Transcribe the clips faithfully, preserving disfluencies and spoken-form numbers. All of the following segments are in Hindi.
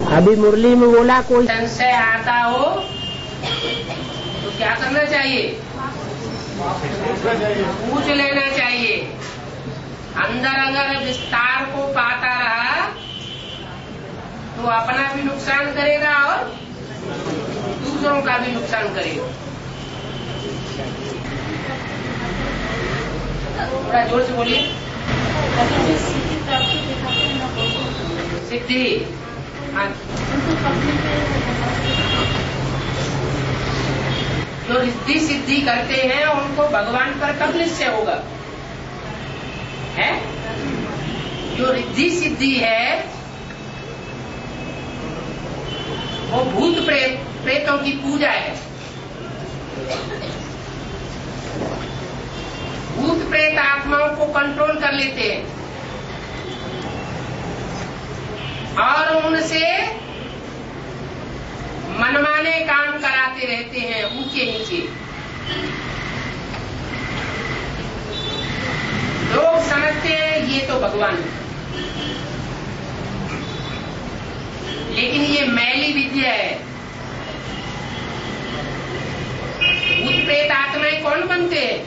अभी मुरली में बोला कोई संशय आता हो तो क्या करना चाहिए? पूछ लेना चाहिए। अंदर अगर विस्तार को पाता रहा तो अपना भी नुकसान करेगा और दूसरों का भी नुकसान करेगा। थोड़ा जोर से बोलिए। सिद्धि जो रिद्धि सिद्धि करते हैं उनको भगवान पर कब निश्चय होगा? है जो रिद्धि सिद्धि है वो भूत प्रेत प्रेतों की पूजा है। भूत प्रेत आत्माओं को कंट्रोल कर लेते हैं और उनसे मनमाने काम कराते रहते हैं ऊंचे नीचे। लोग समझते हैं ये तो भगवान है, लेकिन ये मैली विद्या है। भूत प्रेत आत्माएं कौन बनते हैं?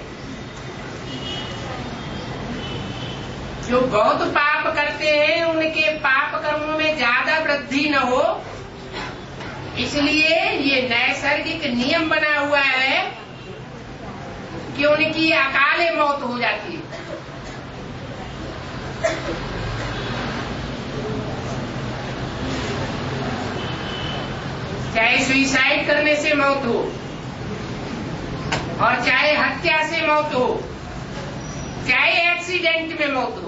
जो बहुत पाप करते हैं उनके पाप कर्मों में ज्यादा वृद्धि न हो, इसलिए ये नैसर्गिक नियम बना हुआ है कि उनकी अकाले मौत हो जाती है। चाहे सुइसाइड करने से मौत हो और चाहे हत्या से मौत हो, चाहे एक्सीडेंट में मौत हो।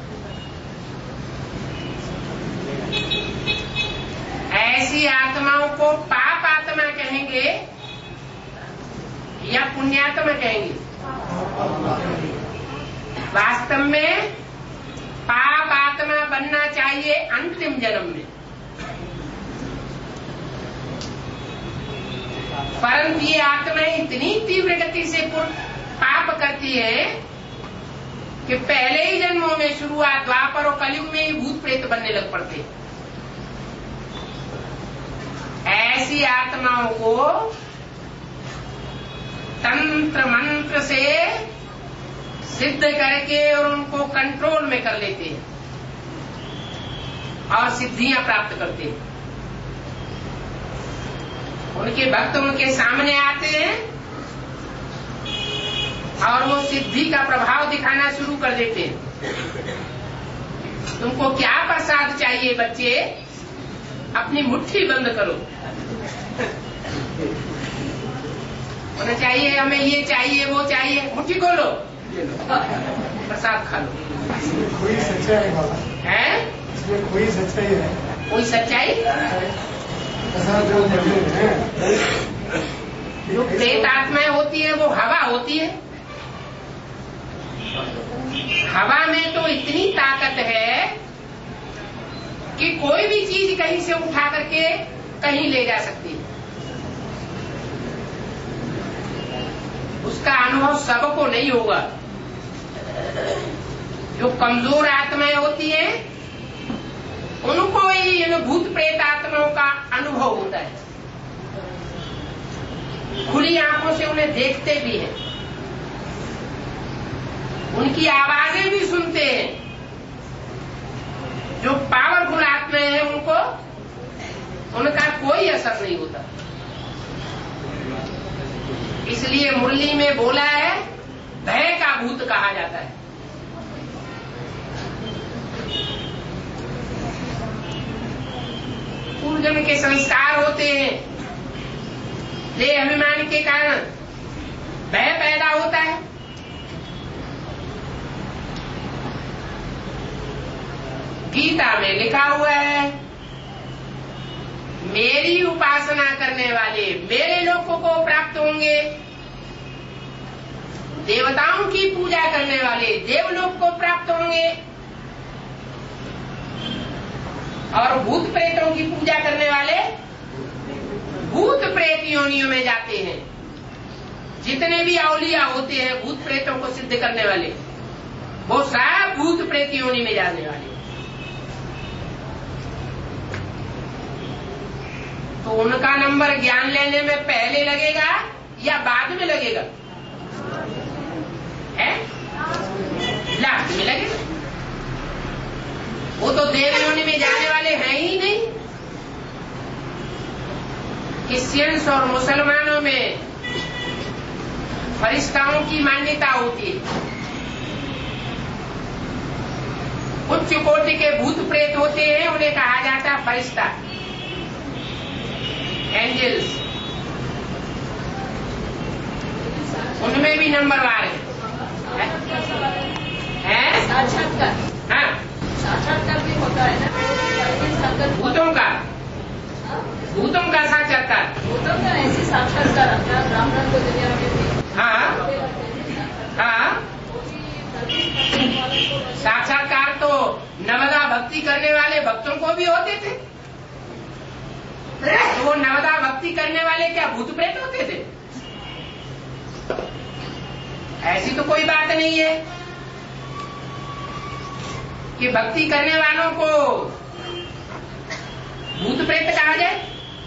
ऐसी आत्माओं को पाप आत्मा कहेंगे या पुण्यात्मा कहेंगे? वास्तव में पाप आत्मा बनना चाहिए अंतिम जन्म में, परंतु ये आत्माएं इतनी तीव्र गति से पाप करती है कि पहले ही जन्मों में शुरुआत द्वापर और कलयुग में ही भूत प्रेत बनने लग पड़ते। ऐसी आत्माओं को तंत्र मंत्र से सिद्ध करके और उनको कंट्रोल में कर लेते हैं और सिद्धियां प्राप्त करते हैं। उनके भक्त उनके सामने आते हैं और वो सिद्धि का प्रभाव दिखाना शुरू कर देते हैं। तुमको क्या प्रसाद चाहिए बच्चे? अपनी मुट्ठी बंद करो। उन्हें चाहिए, हमें ये चाहिए वो चाहिए, मुट्ठी खोलो, प्रसाद खा लो। कोई सच्चाई है? इसमें कोई सच्चाई है? कोई सच्चाई? जो प्रेत आत्माएं होती है वो हवा होती है। हवा में तो इतनी ताकत है कि कोई भी चीज कहीं से उठा करके कहीं ले जा सकती है। उसका अनुभव सबको नहीं होगा। जो कमजोर आत्माएं होती हैं उनको ही इन भूत प्रेत आत्माओं का अनुभव होता है। खुली आंखों से उन्हें देखते भी हैं, उनकी आवाजें भी सुनते हैं। जो पावरफुल आत्माएं हैं उनको उनका कोई असर नहीं होता। इसलिए मुरली में बोला है भय का भूत कहा जाता है। पूर्व जन्म के संस्कार होते हैं, देह अभिमान के कारण भय पैदा होता है। गीता में लिखा हुआ है मेरी उपासना करने वाले मेरे लोकों को प्राप्त होंगे, देवताओं की पूजा करने वाले देवलोक को प्राप्त होंगे और भूत प्रेतों की पूजा करने वाले भूत प्रेत योनियों में जाते हैं। जितने भी औलिया होते हैं भूत प्रेतों को सिद्ध करने वाले, वो सब भूत प्रेत योनि में जाने वाले। तो उनका नंबर ज्ञान लेने में पहले लगेगा या बाद में लगेगा? है लास्ट में लगेगा। वो तो देव योनि में जाने वाले हैं ही नहीं। क्रिश्चियंस और मुसलमानों में फरिश्ताओं की मान्यता होती है। उच्च कोटि के भूत प्रेत होते हैं, उन्हें कहा जाता है फरिश्ता, एंजल्स। उनमें भी नंबरवार है, है? साक्षात्कार, हाँ, साक्षात्कार भी होता है ना भूतों का, भूतों का साक्षात्कार, भूतों का ऐसे साक्षात्कार आता है ब्राह्मण को दुनिया में भी। हाँ हाँ। साक्षात्कार तो नवदा भक्ति करने वाले भक्तों को भी होते थे। तो वो नवदा भक्ति करने वाले क्या भूत प्रेत होते थे? ऐसी तो कोई बात नहीं है कि भक्ति करने वालों को भूत प्रेत कहा जाए।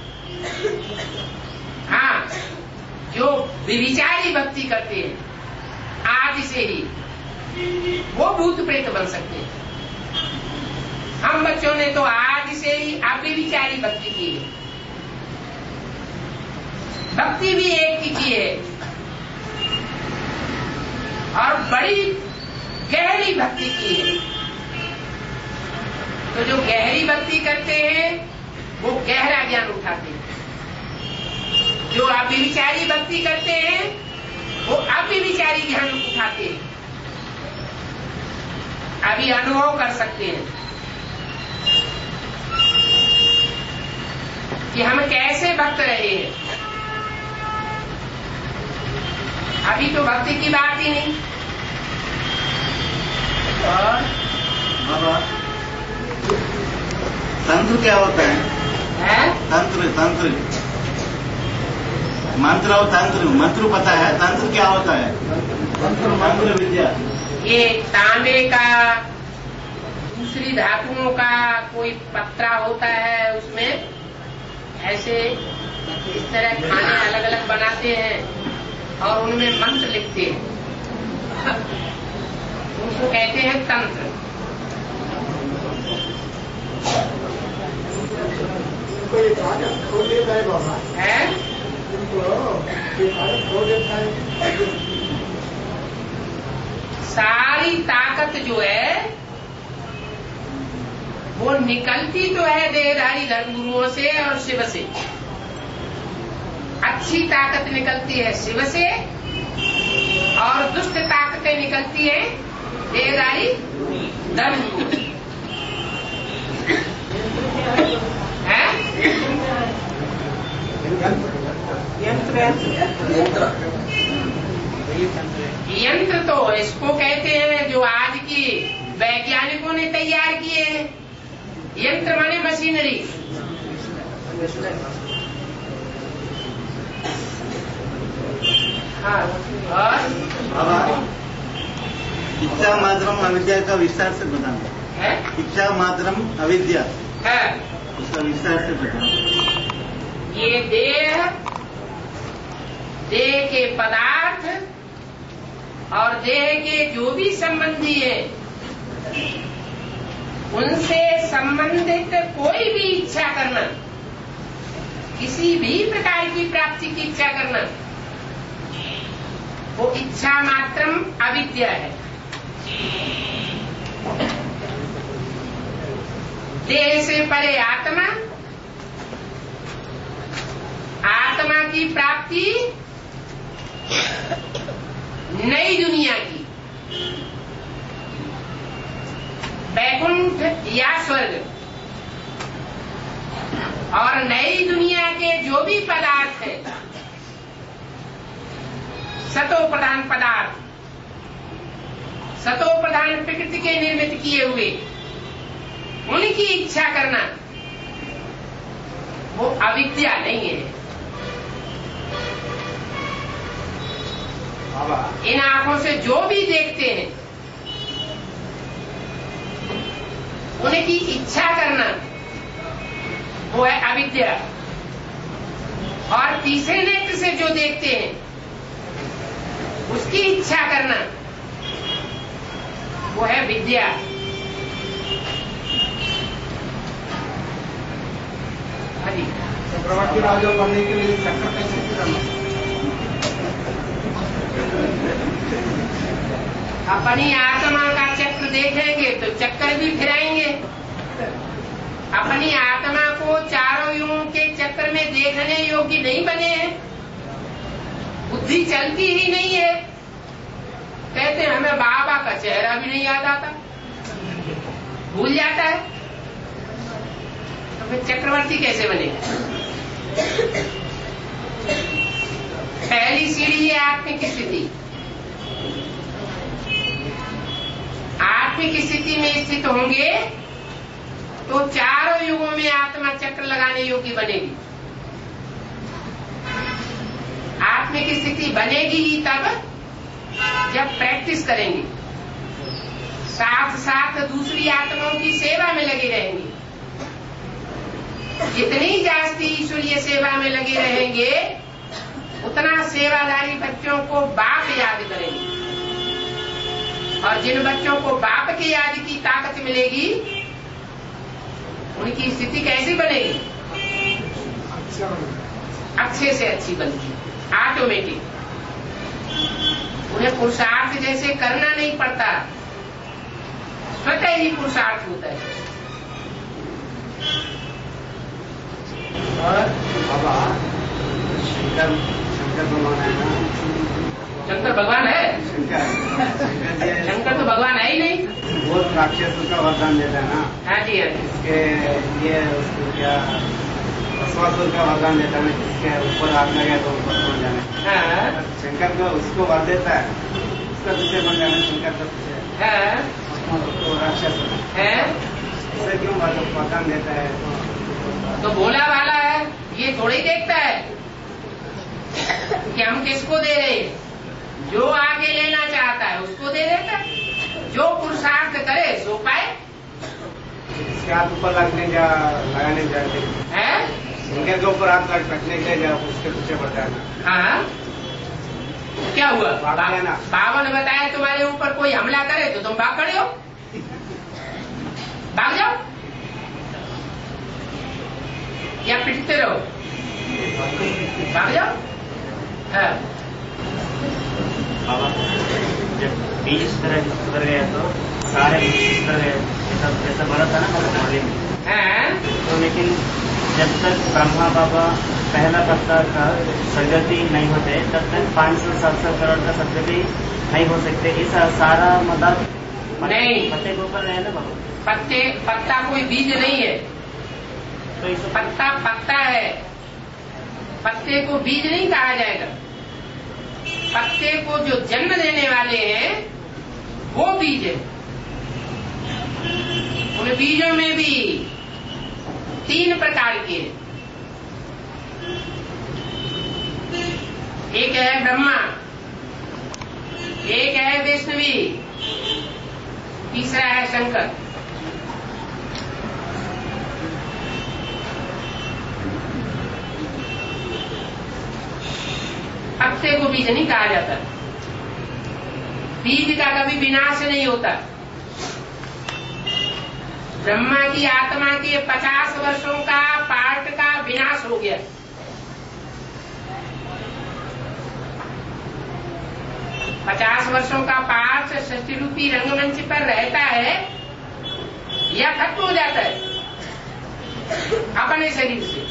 हाँ, जो विविचारी भक्ति करते हैं आज से ही, वो भूत प्रेत बन सकते हैं। हम बच्चों ने तो आज से ही अव्यभिचारी भक्ति की है। भक्ति भी एक ही की है और बड़ी गहरी भक्ति की है। तो जो गहरी भक्ति करते हैं वो गहरा ज्ञान उठाते हैं। जो अव्यभिचारी भक्ति करते हैं वो अव्यभिचारी ज्ञान उठाते हैं। अभी अनुभव कर सकते हैं कि हम कैसे भक्त रहे हैं। अभी तो भक्ति की बात ही नहीं। और बाबा, तंत्र क्या होता है? है? तंत्र तंत्र मंत्र और तंत्र, मंत्र पता है, तंत्र क्या होता है? तंत्र विद्या। ये तांबे का, दूसरी धातुओं का कोई पत्रा होता है, उसमें ऐसे इस तरह खाने अलग अलग बनाते हैं और उनमें मंत्र लिखते हैं। उनको कहते हैं तंत्र। कोई ताकत खो देता है बाबा, है? कोई ताकत खो देता है। सारी ताकत जो है वो निकलती तो है देहधारी धर्मगुरुओं से और शिव से। अच्छी ताकत निकलती है शिव से और दुष्ट ताकतें निकलती है देहधारी धर्मगुरु से। है? यंत्र तो इसको कहते हैं जो आज की वैज्ञानिकों ने तैयार किए हैं। यंत्र माने मशीनरी। हाँ, और इच्छा मात्रम अविद्या का विस्तार से बताना है? इच्छा मात्रम अविद्या, है? उसका विस्तार से बताना। ये देह, देह के पदार्थ और देह के जो भी संबंधी है उनसे संबंधित कोई भी इच्छा करना, किसी भी प्रकार की प्राप्ति की इच्छा करना, वो इच्छा मात्रम अविद्या है। देह से परे आत्मा, आत्मा की प्राप्ति नई दुनिया की, वैकुंठ या स्वर्ग, और नई दुनिया के जो भी पदार्थ है, सतो प्रधान पदार्थ, सतो प्रधान प्रकृति के निर्मित किए हुए, उनकी इच्छा करना वो अविद्या नहीं है। इन आंखों से जो भी देखते हैं उनकी इच्छा करना वो है अविद्या। और तीसरे नेत्र से जो देखते हैं उसकी इच्छा करना, वो है विद्या। हाजी, चक्रवर्ती राजा बनने के लिए चक्र कैसे करना? अपनी आत्मा का चक्र देखेंगे तो चक्कर भी फिराएंगे। अपनी आत्मा को चारों युगों के चक्र में देखने योग्य नहीं बने हैं, बुद्धि चलती ही नहीं है। कहते हैं हमें बाबा का चेहरा भी नहीं याद आता, भूल जाता है, तो फिर चक्रवर्ती कैसे बनेगा? पहली सीढ़ी है आत्मिक स्थिति। आत्मिक स्थिति में स्थित होंगे तो चारों युगों में आत्मा चक्र लगाने योग्य बनेगी। आत्मिक स्थिति बनेगी ही तब जब प्रैक्टिस करेंगे, साथ साथ दूसरी आत्माओं की सेवा में लगे रहेंगे। जितनी जास्ती ईश्वरीय सेवा में लगे रहेंगे उतना सेवादारी बच्चों को बाप याद करेंगे, और जिन बच्चों को बाप की याद की ताकत मिलेगी उनकी स्थिति कैसी बनेगी? अच्छे से अच्छी बनती, ऑटोमेटिक। उन्हें पुरुषार्थ जैसे करना नहीं पड़ता, स्वतः ही पुरुषार्थ होता है। और बाबा शंकर शंकर भगवान है ना? शंकर भगवान है? शंकर शंकर तो भगवान है ही नहीं। वो राक्षसों का वरदान देता है ना? हाँ जी, हाँ जी। इसके ये उसको क्या भस्मासुर का वरदान देता है, जिसके ऊपर हाथ लगे तो ऊपर पहुंच जाना। हाँ शंकर को उसको वर देता है, उसका पीछे बन जाना। शंकर का पीछे हाँ तो राक्षस है, इसे क्यों वरदान देता है? तो भोला वाला है, ये थोड़ी देखता है कि हम किसको दे रहे हैं। जो आगे लेना चाहता है उसको दे देता है, जो पुरुषार्थ करे सो पाए। इसके हाथ ऊपर लगने जा लगाने जाते हैं, शंकर के ऊपर हाथ रखने के लिए उसके पीछे बढ़ जाना। हाँ क्या हुआ? बाबा है ना? बाबा ने बताया तुम्हारे ऊपर कोई हमला करे तो तुम भाग खड़े हो, भाग जाओ या पिटते रहो, भाग जाओ। हाँ। बाबा जब बीज तरह सुधर गया तो सारे सुधर गए, जैसा बोला था ना मालूम में। हाँ। तो लेकिन जब तक ब्रह्मा बाबा पहला पत्ता का सदगति नहीं होते तब तक पाँच सौ सात सौ करोड़ का सदगति नहीं हो सकते। इस सारा मतलब नहीं, पत्ते के ऊपर है ना बाबा? पत्ते पत्ता कोई बीज नहीं है, तो इस पत्ता पत्ता है। पत्ते को बीज नहीं कहा जाएगा। पत्ते को जो जन्म देने वाले हैं वो बीज है। उन बीजों में भी तीन प्रकार के, एक है ब्रह्मा, एक है वैष्णवी, तीसरा है शंकर। पत्ते को बीज नहीं कहा जाता। बीज का कभी विनाश नहीं होता। ब्रह्मा की आत्मा के पचास वर्षों का पार्ट का विनाश हो गया। पचास वर्षों का पार्ट षष्ठी रूपी रंगमंच पर रहता है या खत्म हो जाता है अपने शरीर से,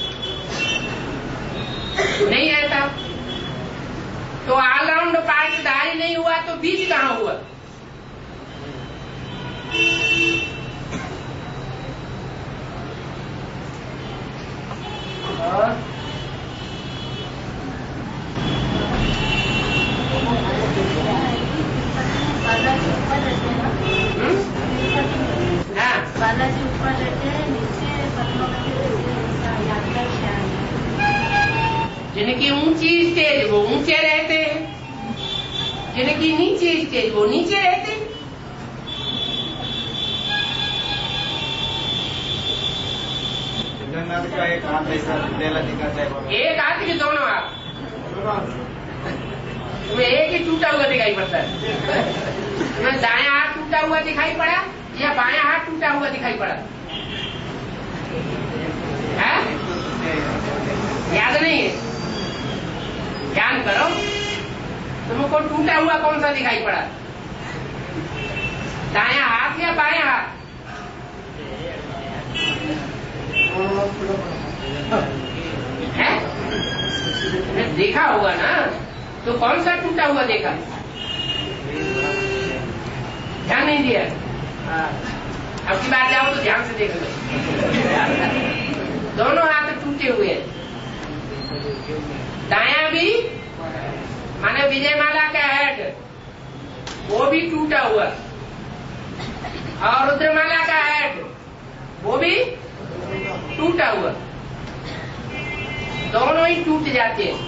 नहीं रहता। तो ऑलराउंड पार्टधारी नहीं हुआ तो बीज कहाँ हुआ? और बालाजी ऊपर रहते हैं, नीचे जिनकी ऊंची स्टेज वो ऊंचे रहते हैं, जिनकी नीचे स्टेज वो नीचे रहते हैं। जगन्नाथ का उसका एक हाथ ऐसा डेला दिखाता है। एक हाथ की दोनों हाथ तुम्हें एक ही टूटा हुआ दिखाई पड़ता है। तुम्हें दायां हाथ टूटा हुआ दिखाई पड़ा या बायां हाथ टूटा हुआ दिखाई पड़ा है? याद नहीं है? ध्यान करो, तुमको टूटा हुआ कौन सा दिखाई पड़ा? दायां हाथ या बायां हाथ? है? तुमने देखा होगा ना, तो कौन सा टूटा हुआ देखा? ध्यान नहीं दिया? अब की बार जाओ तो ध्यान से देख लो। दोनों हाथ टूटे हुए हैं। दायां भी माने विजयमाला का हेड वो भी टूटा हुआ, और रुद्रमाला का हेड वो भी टूटा हुआ। दोनों ही टूट जाते हैं।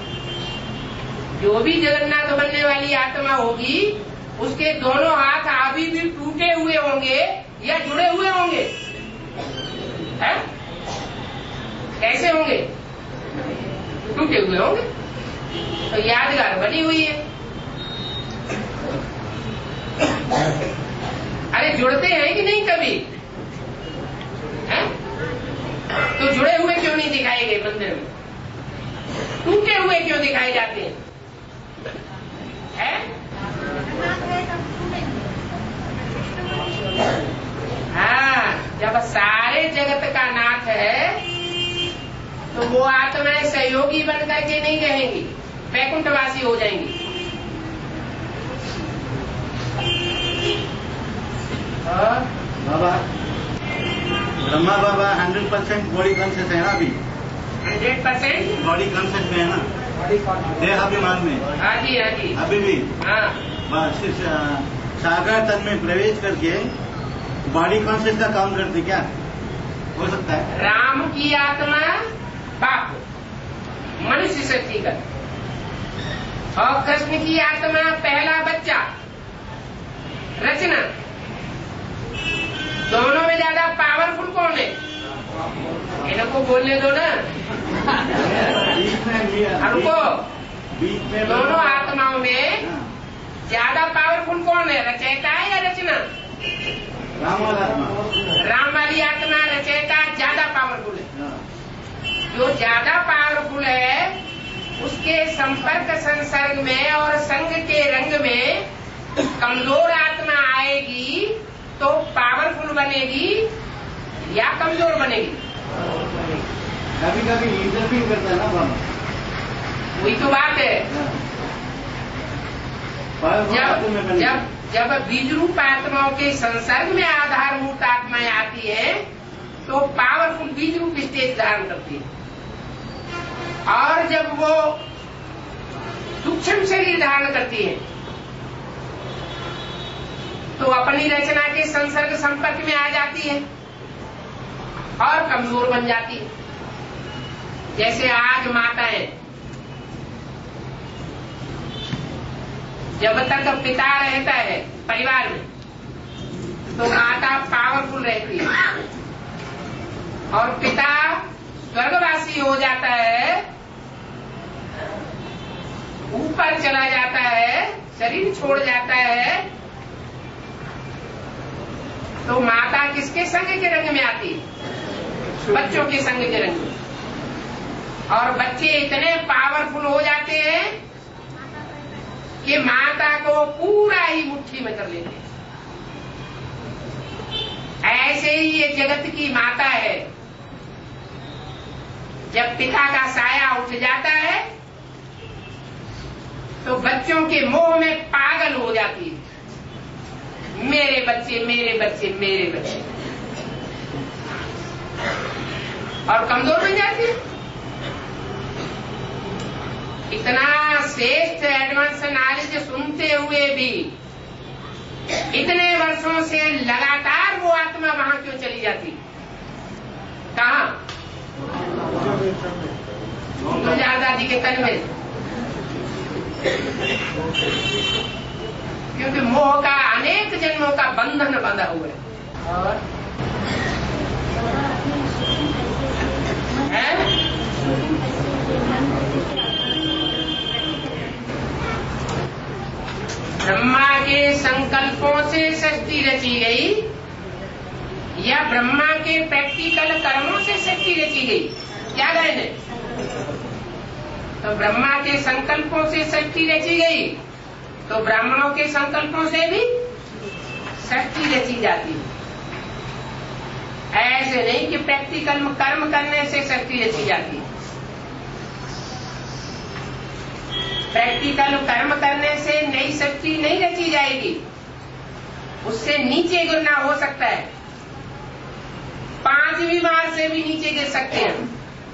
जो भी जगन्नाथ बनने वाली आत्मा होगी उसके दोनों हाथ अभी भी टूटे हुए होंगे या जुड़े हुए होंगे? है? कैसे होंगे? टूटे हुए होंगे। तो यादगार बनी हुई है। अरे जुड़ते हैं कि नहीं कभी? है? तो जुड़े हुए क्यों नहीं दिखाए गए मंदिर में? टूटे हुए क्यों दिखाए जाते हैं? है? हाँ, जब सारे जगत का नाथ है तो वो आत्माएं सहयोगी बन करके नहीं रहेंगी, वैकुंठवासी हो जाएंगी। बाबा Brahma Baba hundred percent body conscious है ना अभी? हंड्रेड परसेंट बॉडी कॉन्शियस में है ना, देहाभिमान में? हाँ जी, हाँ जी, अभी भी? हाँ। बस सागर तन में प्रवेश करके बॉडी कॉन्शियस का काम करते क्या हो सकता है? राम की आत्मा बाप मनुष्य शक्ति का, और कृष्ण की आत्मा पहला बच्चा रचना। दोनों में ज्यादा पावरफुल कौन है? इनको बोलने दो ना। हमको दोनों आत्माओं में ज्यादा पावरफुल कौन है? रचयिता है या रचना? राम वाला आत्मा। राम वाली आत्मा रचयिता ज्यादा पावरफुल है। जो ज्यादा पावरफुल है उसके संपर्क संसर्ग में और संग के रंग में कमजोर आत्मा आएगी तो पावरफुल बनेगी या कमजोर बनेगी? कभी कभी इंटरव्यू करता है ना बाबा, वही तो बात है। जब जब जब बीज रूप आत्माओं के संसर्ग में आधारभूत आत्माएं आती है तो पावरफुल बीज रूप स्टेज धारण करती है, और जब वो सूक्ष्म शरीर धारण करती है तो अपनी रचना के संसर्ग संपर्क में आ जाती है और कमजोर बन जाती है। जैसे आज माताएं जब तक पिता रहता है परिवार में तो माता पावरफुल रहती है, और पिता स्वर्गवासी हो जाता है, ऊपर चला जाता है, शरीर छोड़ जाता है, तो माता किसके संग के रंग में आती है? बच्चों के संग के रंग में। और बच्चे इतने पावरफुल हो जाते हैं कि माता को पूरा ही मुट्ठी में कर लेते हैं। ऐसे ही ये जगत की माता है, जब पिता का साया उठ जाता है तो बच्चों के मोह में पागल हो जाती है। मेरे बच्चे मेरे बच्चे मेरे बच्चे, और कमजोर बन जाती है। इतना श्रेष्ठ एडवांस नॉलेज सुनते हुए भी इतने वर्षों से लगातार वो आत्मा वहां क्यों चली जाती? कहाँ? दादी के तन में। क्योंकि मोह का अनेक जन्मों का बंधन बंधा हुआ है। और संकल्पों से सृष्टि रची गई या ब्रह्मा के प्रैक्टिकल कर्मों से सृष्टि रची गई? क्या गए? तो ब्रह्मा के संकल्पों से सृष्टि रची गई तो ब्राह्मणों के संकल्पों से भी सृष्टि रची जाती है। ऐसे नहीं कि प्रैक्टिकल कर्म करने से सृष्टि रची जाती है। प्रैक्टिकल कर्म करने से नई सृष्टि नहीं रची जाएगी, उससे नीचे गिरना हो सकता है। पांचवी बार से भी नीचे गिर सकते हैं।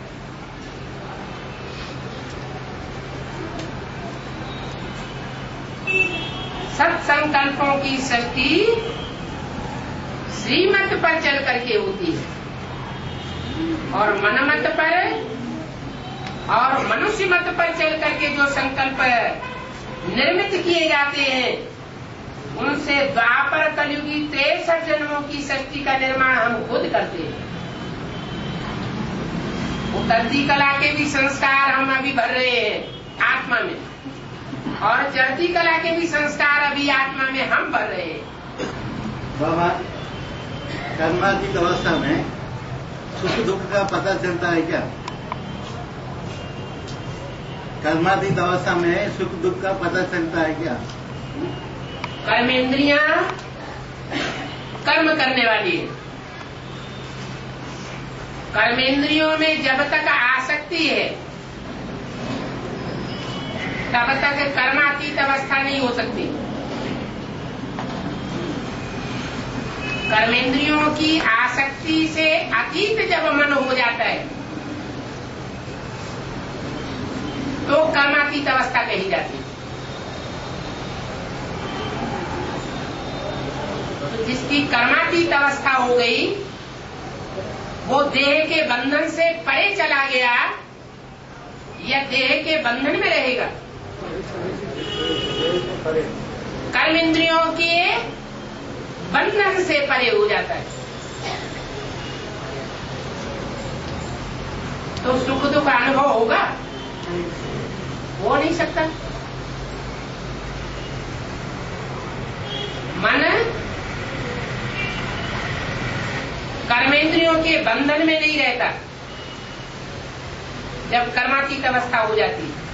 सत संकल्पों की सृष्टि श्रीमत पर चल करके होती है और मनमत पर और मनुष्य मत पर चल करके जो संकल्प निर्मित किए जाते हैं उनसे द्वापर कलयुगी तिरसठ जन्मों की सृष्टि का निर्माण हम खुद करते हैं। उतरती कला के भी संस्कार हम अभी भर रहे हैं आत्मा में और चढ़ती कला के भी संस्कार अभी आत्मा में हम भर रहे हैं। बाबा, कर्मातीत अवस्था में सुख दुख का पता चलता है क्या? कर्मातीत अवस्था में सुख दुख का पता चलता है क्या? कर्मेंद्रियां कर्म करने वाली है। कर्मेंद्रियों में जब तक आसक्ति है तब तक कर्मातीत अवस्था नहीं हो सकती। कर्मेंद्रियों की आसक्ति से अतीत जब मन हो जाता है तो कर्मातीत अवस्था कही जाती है। तो जिसकी कर्मातीत अवस्था हो गई वो देह के बंधन से परे चला गया या देह के बंधन में रहेगा? कर्म इंद्रियों के बंधन से परे हो जाता है। तो सुख दुख का अनुभव होगा? हो नहीं सकता। मन कर्मेंद्रियों के बंधन में नहीं रहता जब कर्मातीत अवस्था हो जाती है।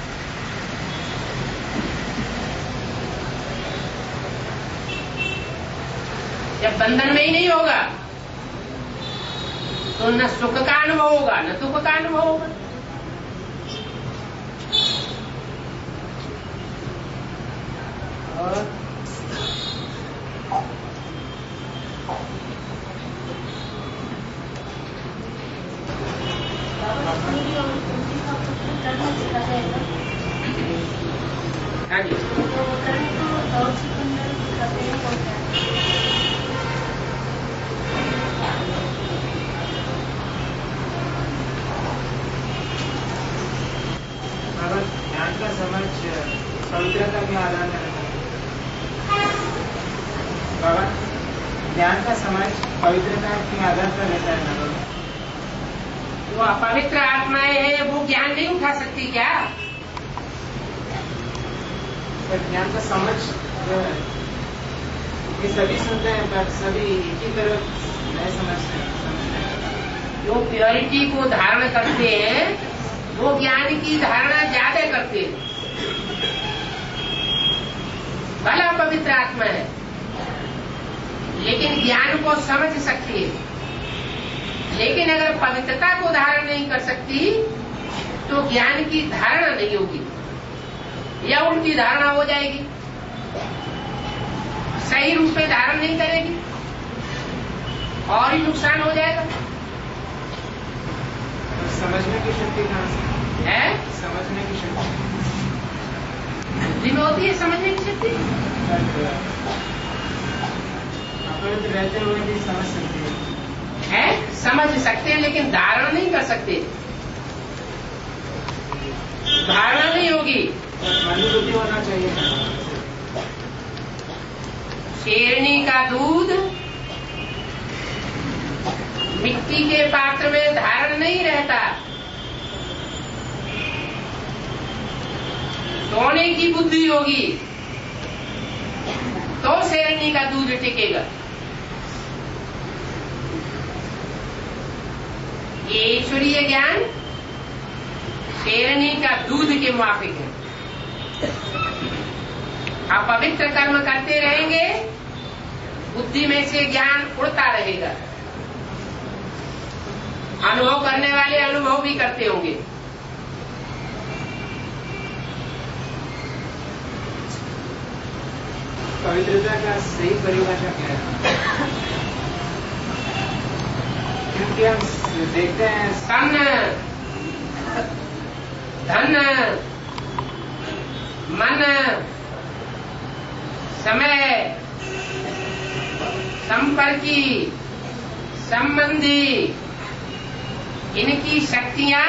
जब बंधन में ही नहीं होगा तो न सुख का अनुभव होगा न दुख का अनुभव होगा। और हाँ जी, ज्ञान का समझ पवित्रता के आधार पर बाबा, ज्ञान का समझ पवित्रता के आधार पर रहता है ना बाबा? जो अपवित्र आत्माएं हैं वो ज्ञान नहीं उठा सकती क्या? पर ज्ञान का समझ जो है ये सभी सुनते हैं पर सभी एक ही तरफ नहीं समझते हैं। जो प्योरिटी को धारण करते हैं वो ज्ञान की धारणा ज्यादा करते हैं। भला पवित्र आत्मा है लेकिन ज्ञान को समझ सकती है, लेकिन अगर पवित्रता को धारण नहीं कर सकती तो ज्ञान की धारणा नहीं होगी या उल्टी धारणा हो जाएगी, सही रूप में धारण नहीं करेगी और ही नुकसान हो जाएगा। समझने की शक्ति कहाँ से है? समझने की शक्ति बुद्धि में होती है समझने की शक्ति। अपवित्र रहते हुए भी समझ सकते हैं है? समझ सकते हैं लेकिन धारणा नहीं कर सकते। धारणा नहीं होगी। मनुबुद्धि होना चाहिए। शेरनी का दूध मिट्टी के पात्र में धारण नहीं रहता, सोने की बुद्धि होगी तो शेरनी का दूध टिकेगा। ये ईश्वरीय ज्ञान शेरनी का दूध के मुआफिक है। आप पवित्र कर्म करते रहेंगे, बुद्धि में से ज्ञान उड़ता रहेगा। अनुभव करने वाले अनुभव भी करते होंगे। पवित्रता का सही परिभाषा क्या है? क्योंकि हम देखते हैं तन, धन, मन, समय, संपर्की, संबंधी, इनकी शक्तियां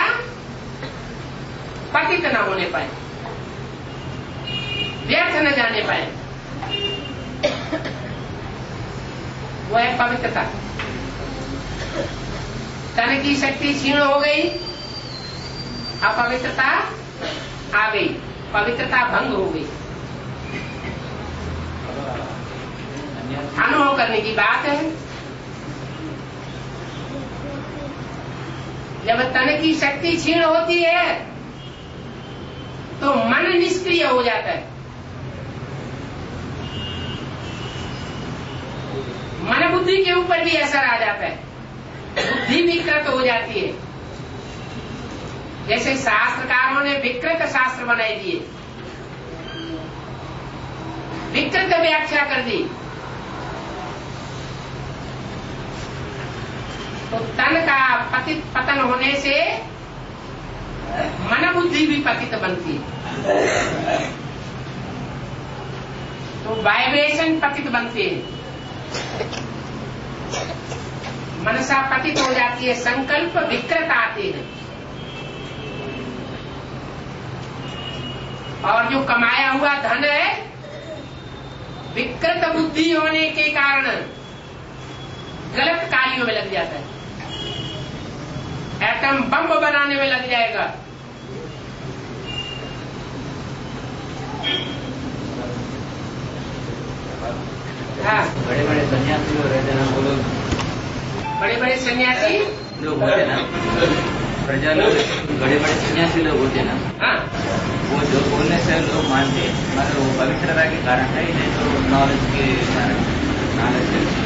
पतित न होने पाए, व्यर्थ न जाने पाए, वो है पवित्रता। तन की शक्ति क्षीण हो गई, अपवित्रता आ गई, पवित्रता भंग हो गई। अनुभव करने की बात है। जब तन की शक्ति क्षीण होती है तो मन निष्क्रिय हो जाता है, मन बुद्धि के ऊपर भी असर आ जाता है, बुद्धि विकृत हो जाती है। जैसे शास्त्रकारों ने विकृत शास्त्र बनाए दिए, विकृत व्याख्या कर दी, तो तन का पतित पतन होने से मन बुद्धि भी पतित बनती है, तो वाइब्रेशन पतित बनते हैं, मनसा पतित हो जाती है, संकल्प विकृत आते हैं। और जो कमाया हुआ धन है, विकृत बुद्धि होने के कारण गलत कार्यों में लग जाता है, एटम बम बनाने में लग जाएगा। हाँ, बड़े बड़े सन्यासी लोग रहते ना, वो लोग बड़े बड़े सन्यासी लोग होते ना, प्रजा लोग, बड़े बड़े सन्यासी लोग होते ना, हाँ, वो जो बोलने से लोग मानते हैं, मगर वो पवित्रता के कारण है, नहीं तो नॉलेज के कारण, नॉलेज।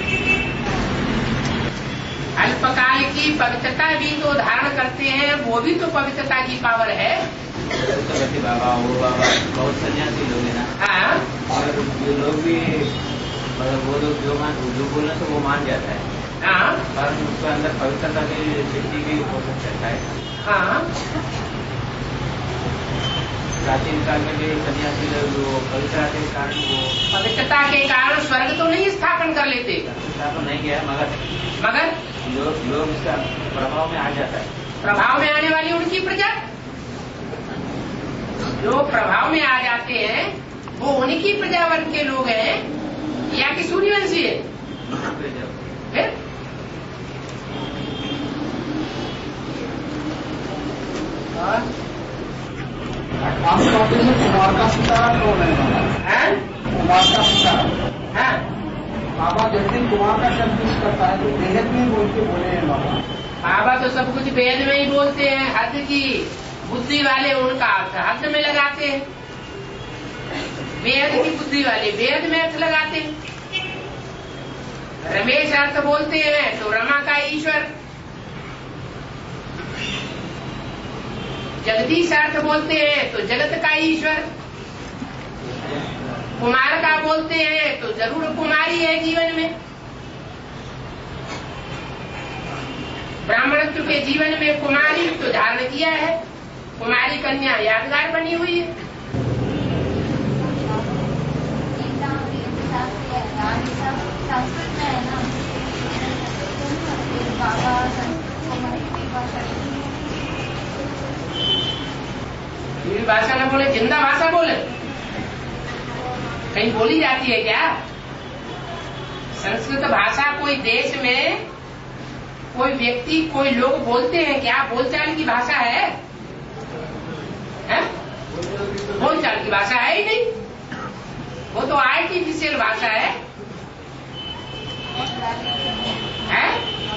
अल्पकाल की पवित्रता भी तो धारण करते हैं, वो भी तो पवित्रता की पावर है। सरस्वती बाबा, वो बाबा, बहुत सन्यासी लोग है ना, हाँ, और जो लोग भी, मतलब वो लोग जो मान जो बोलने से वो मान जाता है, हाँ, और उसके अंदर पवित्रता की शक्ति भी हो सकता है। हाँ, प्राचीन काल में भी सन्यासी लोग वो पवित्रता के कारण वो पवित्रता के कारण स्वर्ग तो नहीं स्थापन कर लेते, तो नहीं गया, मगर मगर लोग लोग इसका प्रभाव में आ जाता है। प्रभाव में आने वाली उनकी प्रजा, जो प्रभाव में आ जाते हैं वो उनकी प्रजा वर्ग के लोग हैं या कि सूर्यवंशी है। फिर कुमार का पिता कौन है? कुमार का पिता, हाँ, बाबा जब दिन कुमार का शब्द यूज करता है तो बेहद में बोल के बोले हैं बाबा। बाबा तो सब कुछ वेद में ही बोलते हैं, हद की बुद्धि वाले उनका अर्थ हद में लगाते हैं, वेद की बुद्धि वाले वेद में अर्थ लगाते हैं। रमेश अर्थ बोलते हैं तो रमा का ईश्वर, जगदीश अर्थ बोलते हैं तो जगत का ईश्वर, कुमार का बोलते हैं तो जरूर कुमारी है जीवन में। ब्राह्मणत्व के जीवन में कुमारी तो धारण किया है, कुमारी कन्या यादगार बनी हुई है। हिंदी भाषा न बोले, जिंदा भाषा बोले, कहीं बोली जाती है क्या? संस्कृत भाषा कोई देश में कोई व्यक्ति कोई लोग बोलते हैं क्या? बोलचाल की भाषा है, है? बोलचाल की भाषा है ही नहीं। वो तो आर्टिफिशियल भाषा है, है?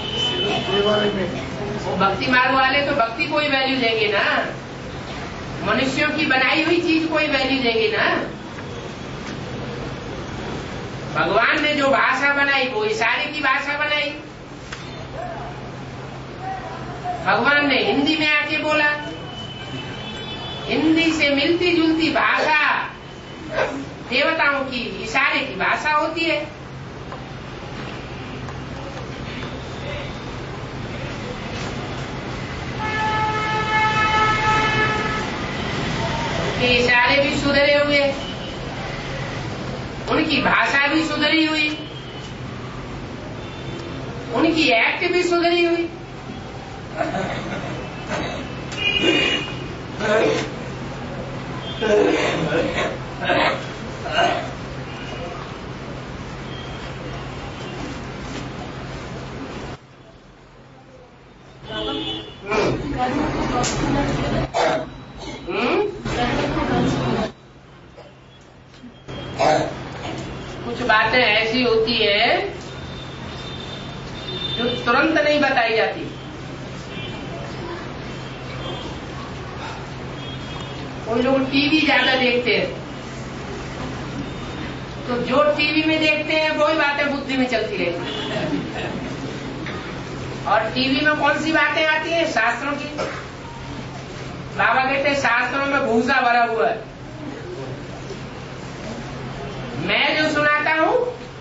वो भक्ति मार्ग वाले तो भक्ति को ही वैल्यू देंगे ना, मनुष्यों की बनाई हुई चीज को ही वैल्यू देंगे ना। भगवान ने जो भाषा बनाई वो इशारे की भाषा बनाई। भगवान ने हिंदी में आके बोला, हिंदी से मिलती जुलती भाषा देवताओं की इशारे की भाषा होती है। उनके इशारे भी सुधरे हुए, उनकी भाषा भी सुधरी हुई, उनकी एक्ट भी सुधरी हुई। कुछ बातें ऐसी होती है जो तुरंत नहीं बताई जाती। कोई लोग टीवी ज्यादा देखते हैं, तो जो टीवी में देखते हैं वही बातें बुद्धि में चलती रहती है। और टीवी में कौन सी बातें आती हैं? शास्त्रों की। बाबा कहते हैं शास्त्रों में भूसा भरा हुआ है। मैं जो सुनाता हूँ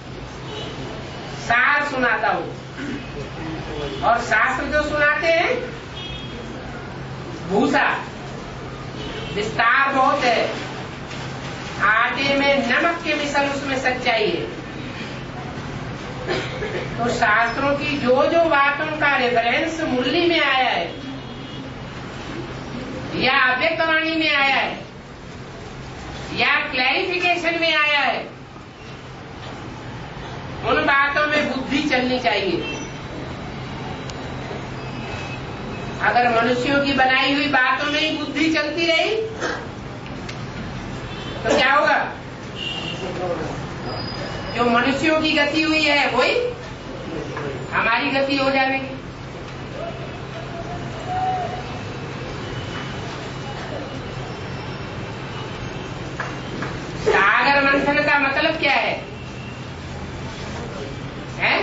सार सुनाता हूँ, और शास्त्र जो सुनाते हैं भूसा, विस्तार बहुत है। आटे में नमक के मिसल उसमें सच्चाई है। तो शास्त्रों की जो जो बातों का रेफरेंस मुरली में आया है या अव्यक्तवाणी में आया है या क्लैरिफिकेशन में आया है, उन बातों में बुद्धि चलनी चाहिए। अगर मनुष्यों की बनाई हुई बातों में ही बुद्धि चलती रही तो क्या होगा? जो मनुष्यों की गति हुई है वही हमारी गति हो जाएगी। सागर मंथन का मतलब क्या है? है?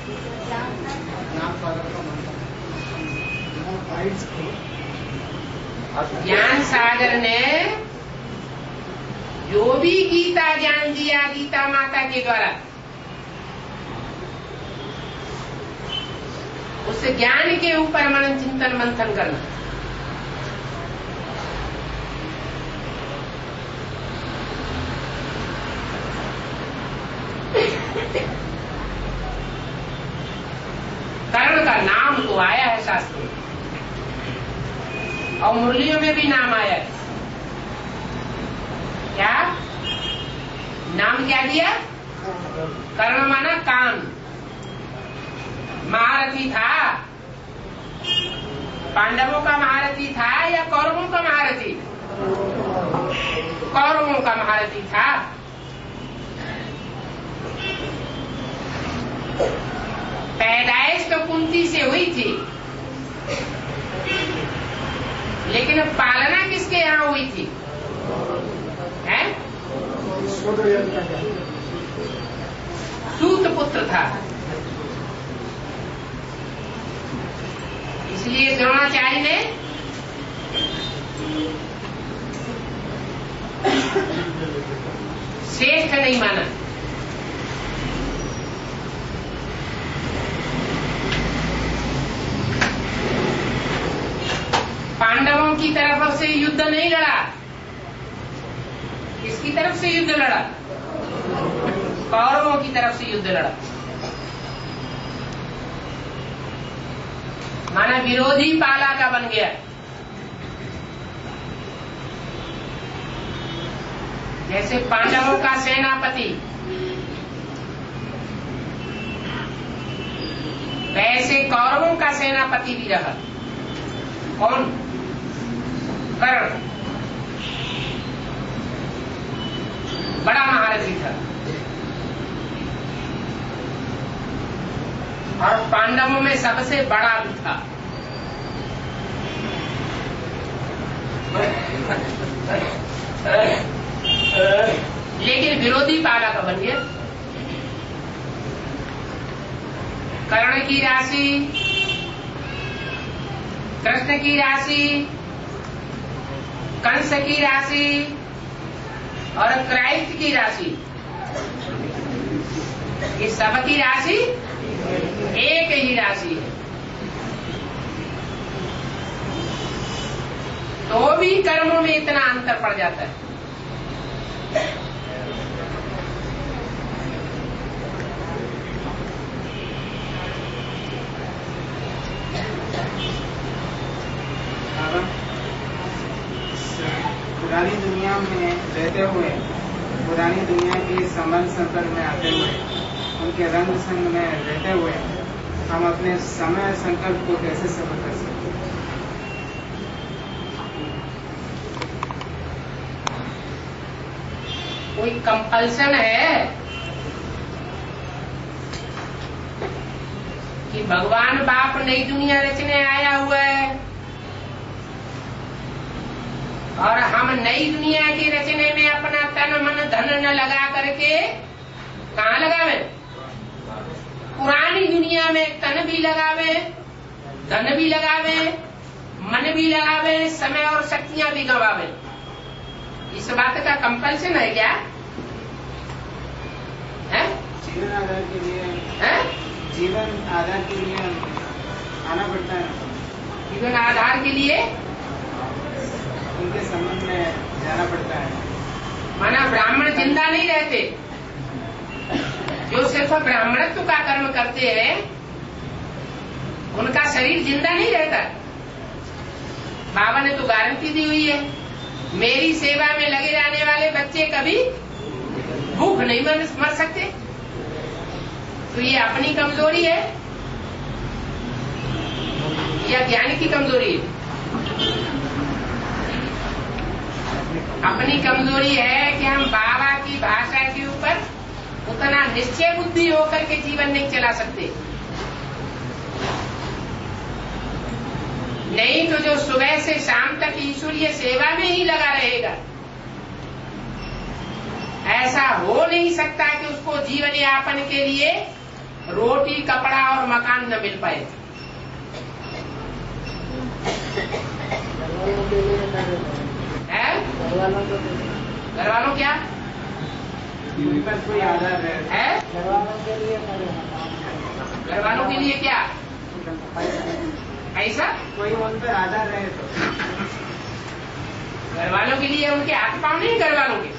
ज्ञान सागर ने जो भी गीता ज्ञान दिया गीता माता के द्वारा, उस ज्ञान के ऊपर मनन चिंतन मंथन करना। कर्ण का नाम तो आया है शास्त्र में, और मुरलियों में भी नाम आया है। क्या नाम क्या दिया? कर्ण माना कान। महारथी था, पांडवों का महारथी था या कौरवों का महारथी? कौरवों का महारथी था। पैदाइश तो कुंती से हुई थी, लेकिन पालना किसके यहाँ हुई थी? है? सूत पुत्र था। इसलिए द्रोणाचार्य ने श्रेष्ठ नहीं माना। पांडवों की तरफ से युद्ध नहीं लड़ा। किसकी तरफ से युद्ध लड़ा? कौरवों की तरफ से युद्ध लड़ा। माना विरोधी पाला का बन गया। जैसे पांडवों का सेनापति, वैसे कौरवों का सेनापति भी रहा। कौन? कर्ण। बड़ा महारथी था। और पांडवों में सबसे बड़ा भी था। लेकिन विरोधी पाला का बन गया। कर्ण की राशि, कृष्ण की राशि, कंस की राशि और क्राइस्ट की राशि, ये सबकी राशि एक ही राशि है। तो भी कर्मों में इतना अंतर पड़ जाता है। पुरानी दुनिया में रहते हुए, पुरानी दुनिया की संबंध संपर्क में आते हुए, उनके रंग संग में रहते हुए हम अपने समय संकल्प को कैसे सफल कर सकते हैं? कोई कंपल्सन है कि भगवान बाप नई दुनिया रचने आया हुआ है और हम नई दुनिया की रचने में अपना तन मन धन न लगा करके कहाँ लगावे? पुरानी दुनिया में तन भी लगावे, धन भी लगावे, मन भी लगावे, समय और शक्तियां भी गंवावे। इस बात का कंपल्सन है क्या? है? जीवन आधार के लिए है? जीवन आधार के लिए आना पड़ता है। जीवन आधार के लिए उनके संबंध में जाना पड़ता है। माना ब्राह्मण जिंदा नहीं रहते, जो सिर्फ ब्राह्मणत्व का कर्म करते हैं उनका शरीर जिंदा नहीं रहता। बाबा ने तो गारंटी दी हुई है, मेरी सेवा में लगे रहने वाले बच्चे कभी भूख नहीं मर, मर सकते। तो ये अपनी कमजोरी है या ज्ञान की कमजोरी है? अपनी कमजोरी है कि हम बाबा की भाषा के ऊपर उतना निश्चय बुद्धि होकर के जीवन नहीं चला सकते। नहीं तो जो सुबह से शाम तक ईश्वरीय सेवा में ही लगा रहेगा, ऐसा हो नहीं सकता कि उसको जीवन यापन के लिए रोटी, कपड़ा और मकान न मिल पाए। है? घर वालों क्या पर कोई आधार है? घर वालों के लिए क्या ऐसा? कोई उन पर आधार रहे तो घर वालों के लिए उनके हाथ पांव नहीं, घर वालों के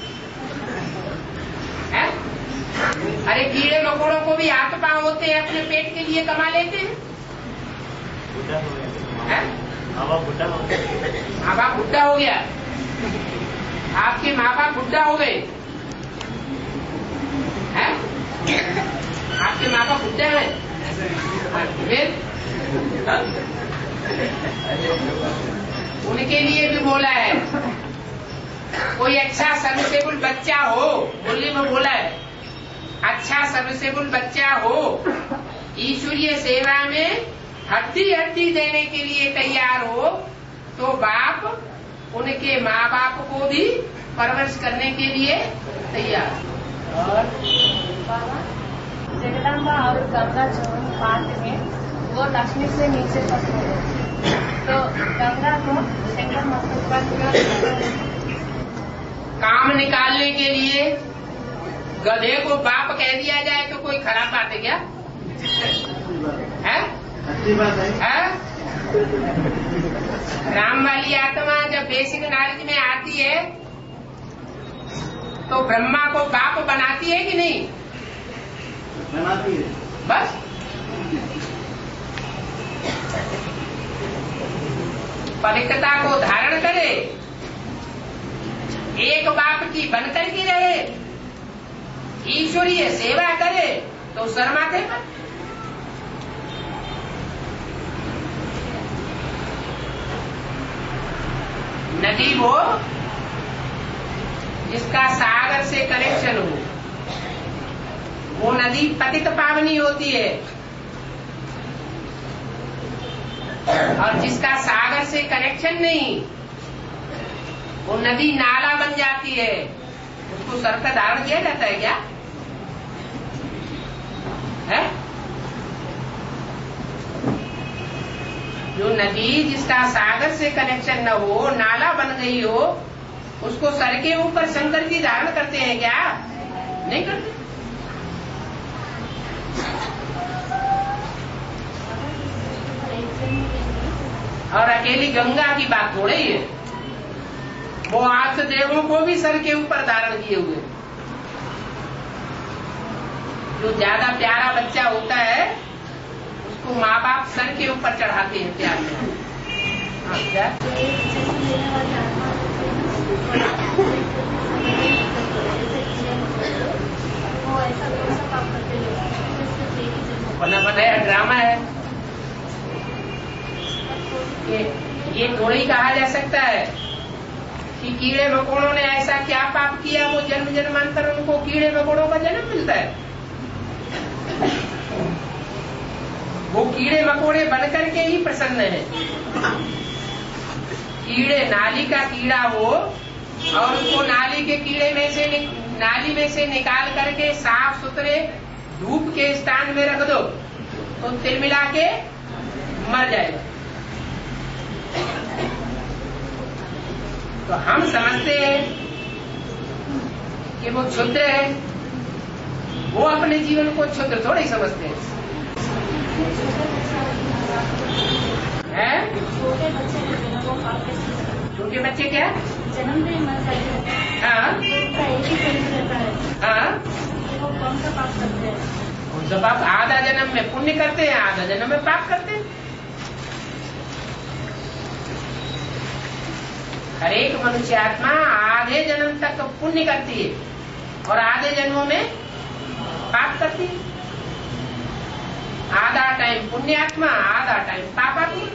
है? अरे कीड़े मकोड़ों को भी हाथ पांव होते हैं, अपने पेट के लिए कमा लेते हैं। माँ बाप बुढ़ा हो गया, माँ बाप बुढ़ा हो गया, आपके माँ बाप बुढ़ा हो गए हैं? आपके माँ बाप बुढ़े हैं फिर उनके लिए भी बोला है। कोई अच्छा सर्विसेबल बच्चा हो, बोली में बोला है, अच्छा सर्विसेबल बच्चा हो, ईश्वरीय सेवा में हड्डी हड्डी देने के लिए तैयार हो, तो बाप उनके माँ बाप को भी परवरिश करने के लिए तैयार। और जगदम्बा और गंगा जो पार्ट में वो लक्ष्मी से नीचे तक है, तो गंगा को शंकर मस्तक पर क्यों? काम निकालने के लिए गधे को बाप कह दिया जाए तो कोई खराब बात है क्या? है? अच्छी बात है। है? राम वाली आत्मा जब बेसिक नॉलेज में आती है तो ब्रह्मा को बाप बनाती है कि नहीं? बनाती है। बस पवित्रता को धारण करे, एक बाप की बनकर की रहे, ईश्वरीय सेवा करे, तो शर्माते पर नदी वो जिसका सागर से कनेक्शन हो, वो नदी पतित पावनी होती है। और जिसका सागर से कनेक्शन नहीं, वो नदी नाला बन जाती है, उसको सर पर धारण किया जाता है क्या है? जो नदी जिसका सागर से कनेक्शन न हो, नाला बन गई हो, उसको सर के ऊपर शंकर जी धारण करते हैं क्या? नहीं करते। और अकेली गंगा की बात थोड़ी है, वो आठ देवों को भी सर के ऊपर धारण किए हुए। जो ज्यादा प्यारा बच्चा होता है उसको माँ बाप सर के ऊपर चढ़ाते हैं प्यार में। हाँ, क्या? बना बनाया ड्रामा है ये, ये थोड़ी कहा जा सकता है कि कीड़े मकोड़ों ने ऐसा क्या पाप किया वो जन्म जन्मांतर उनको कीड़े मकोड़ों का जन्म मिलता है। वो कीड़े मकोड़े बनकर के ही प्रसन्न है। कीड़े नाली का कीड़ा हो और उसको नाली के कीड़े में से नाली में से निकाल करके साफ सुथरे धूप के स्थान में रख दो तो तिल मिला के मर जाएगा। तो हम समझते हैं कि वो क्षुद्र है, वो अपने जीवन को क्षुद्र थोड़ा ही समझते हैं। हैं? छोटे बच्चे रहते हैं वो पाप कैसे करते हैं? छोटे बच्चे क्या? जन्म में मर जाते हैं। हाँ उनका एक ही जन्म रहता है। हाँ, तो वो कौन सा पाप करते हैं? कौन सा पाप? आधा जन्म में पुण्य करते हैं, आधा जन्म में पाप करते हैं। हर एक मनुष्य आत्मा आधे जन्म तक पुण्य करती है और आधे जन्मों में पाप करती है। आधा टाइम पुण्य आत्मा, आधा टाइम पाप आत्मा।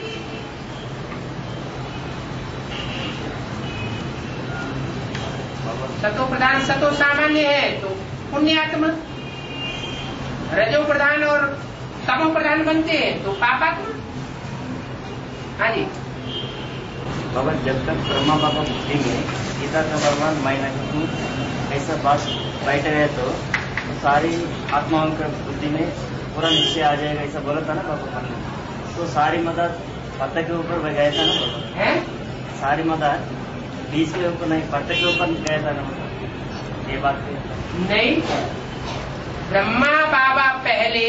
सतो प्रधान सतो सामान्य है तो पुण्य आत्मा, रजो प्रधान और तमो प्रधान बनते हैं तो पाप आत्मा। हाँ जी बाबा, जब तक ब्रह्मा बाबा बुद्धि में गीता का भगवान मैं नहीं हूँ ऐसा बात बैठे रहे तो सारी आत्माओं का बुद्धि में पूरा निश्चय आ जाएगा, ऐसा बोला था ना बाबा ने। तो सारी मदद पत्ते के ऊपर गया था ना बाबा है? सारी मदद बीज के ऊपर नहीं पत्ते के ऊपर गया था ना बाबा, ये बात नहीं। ब्रह्मा बाबा पहले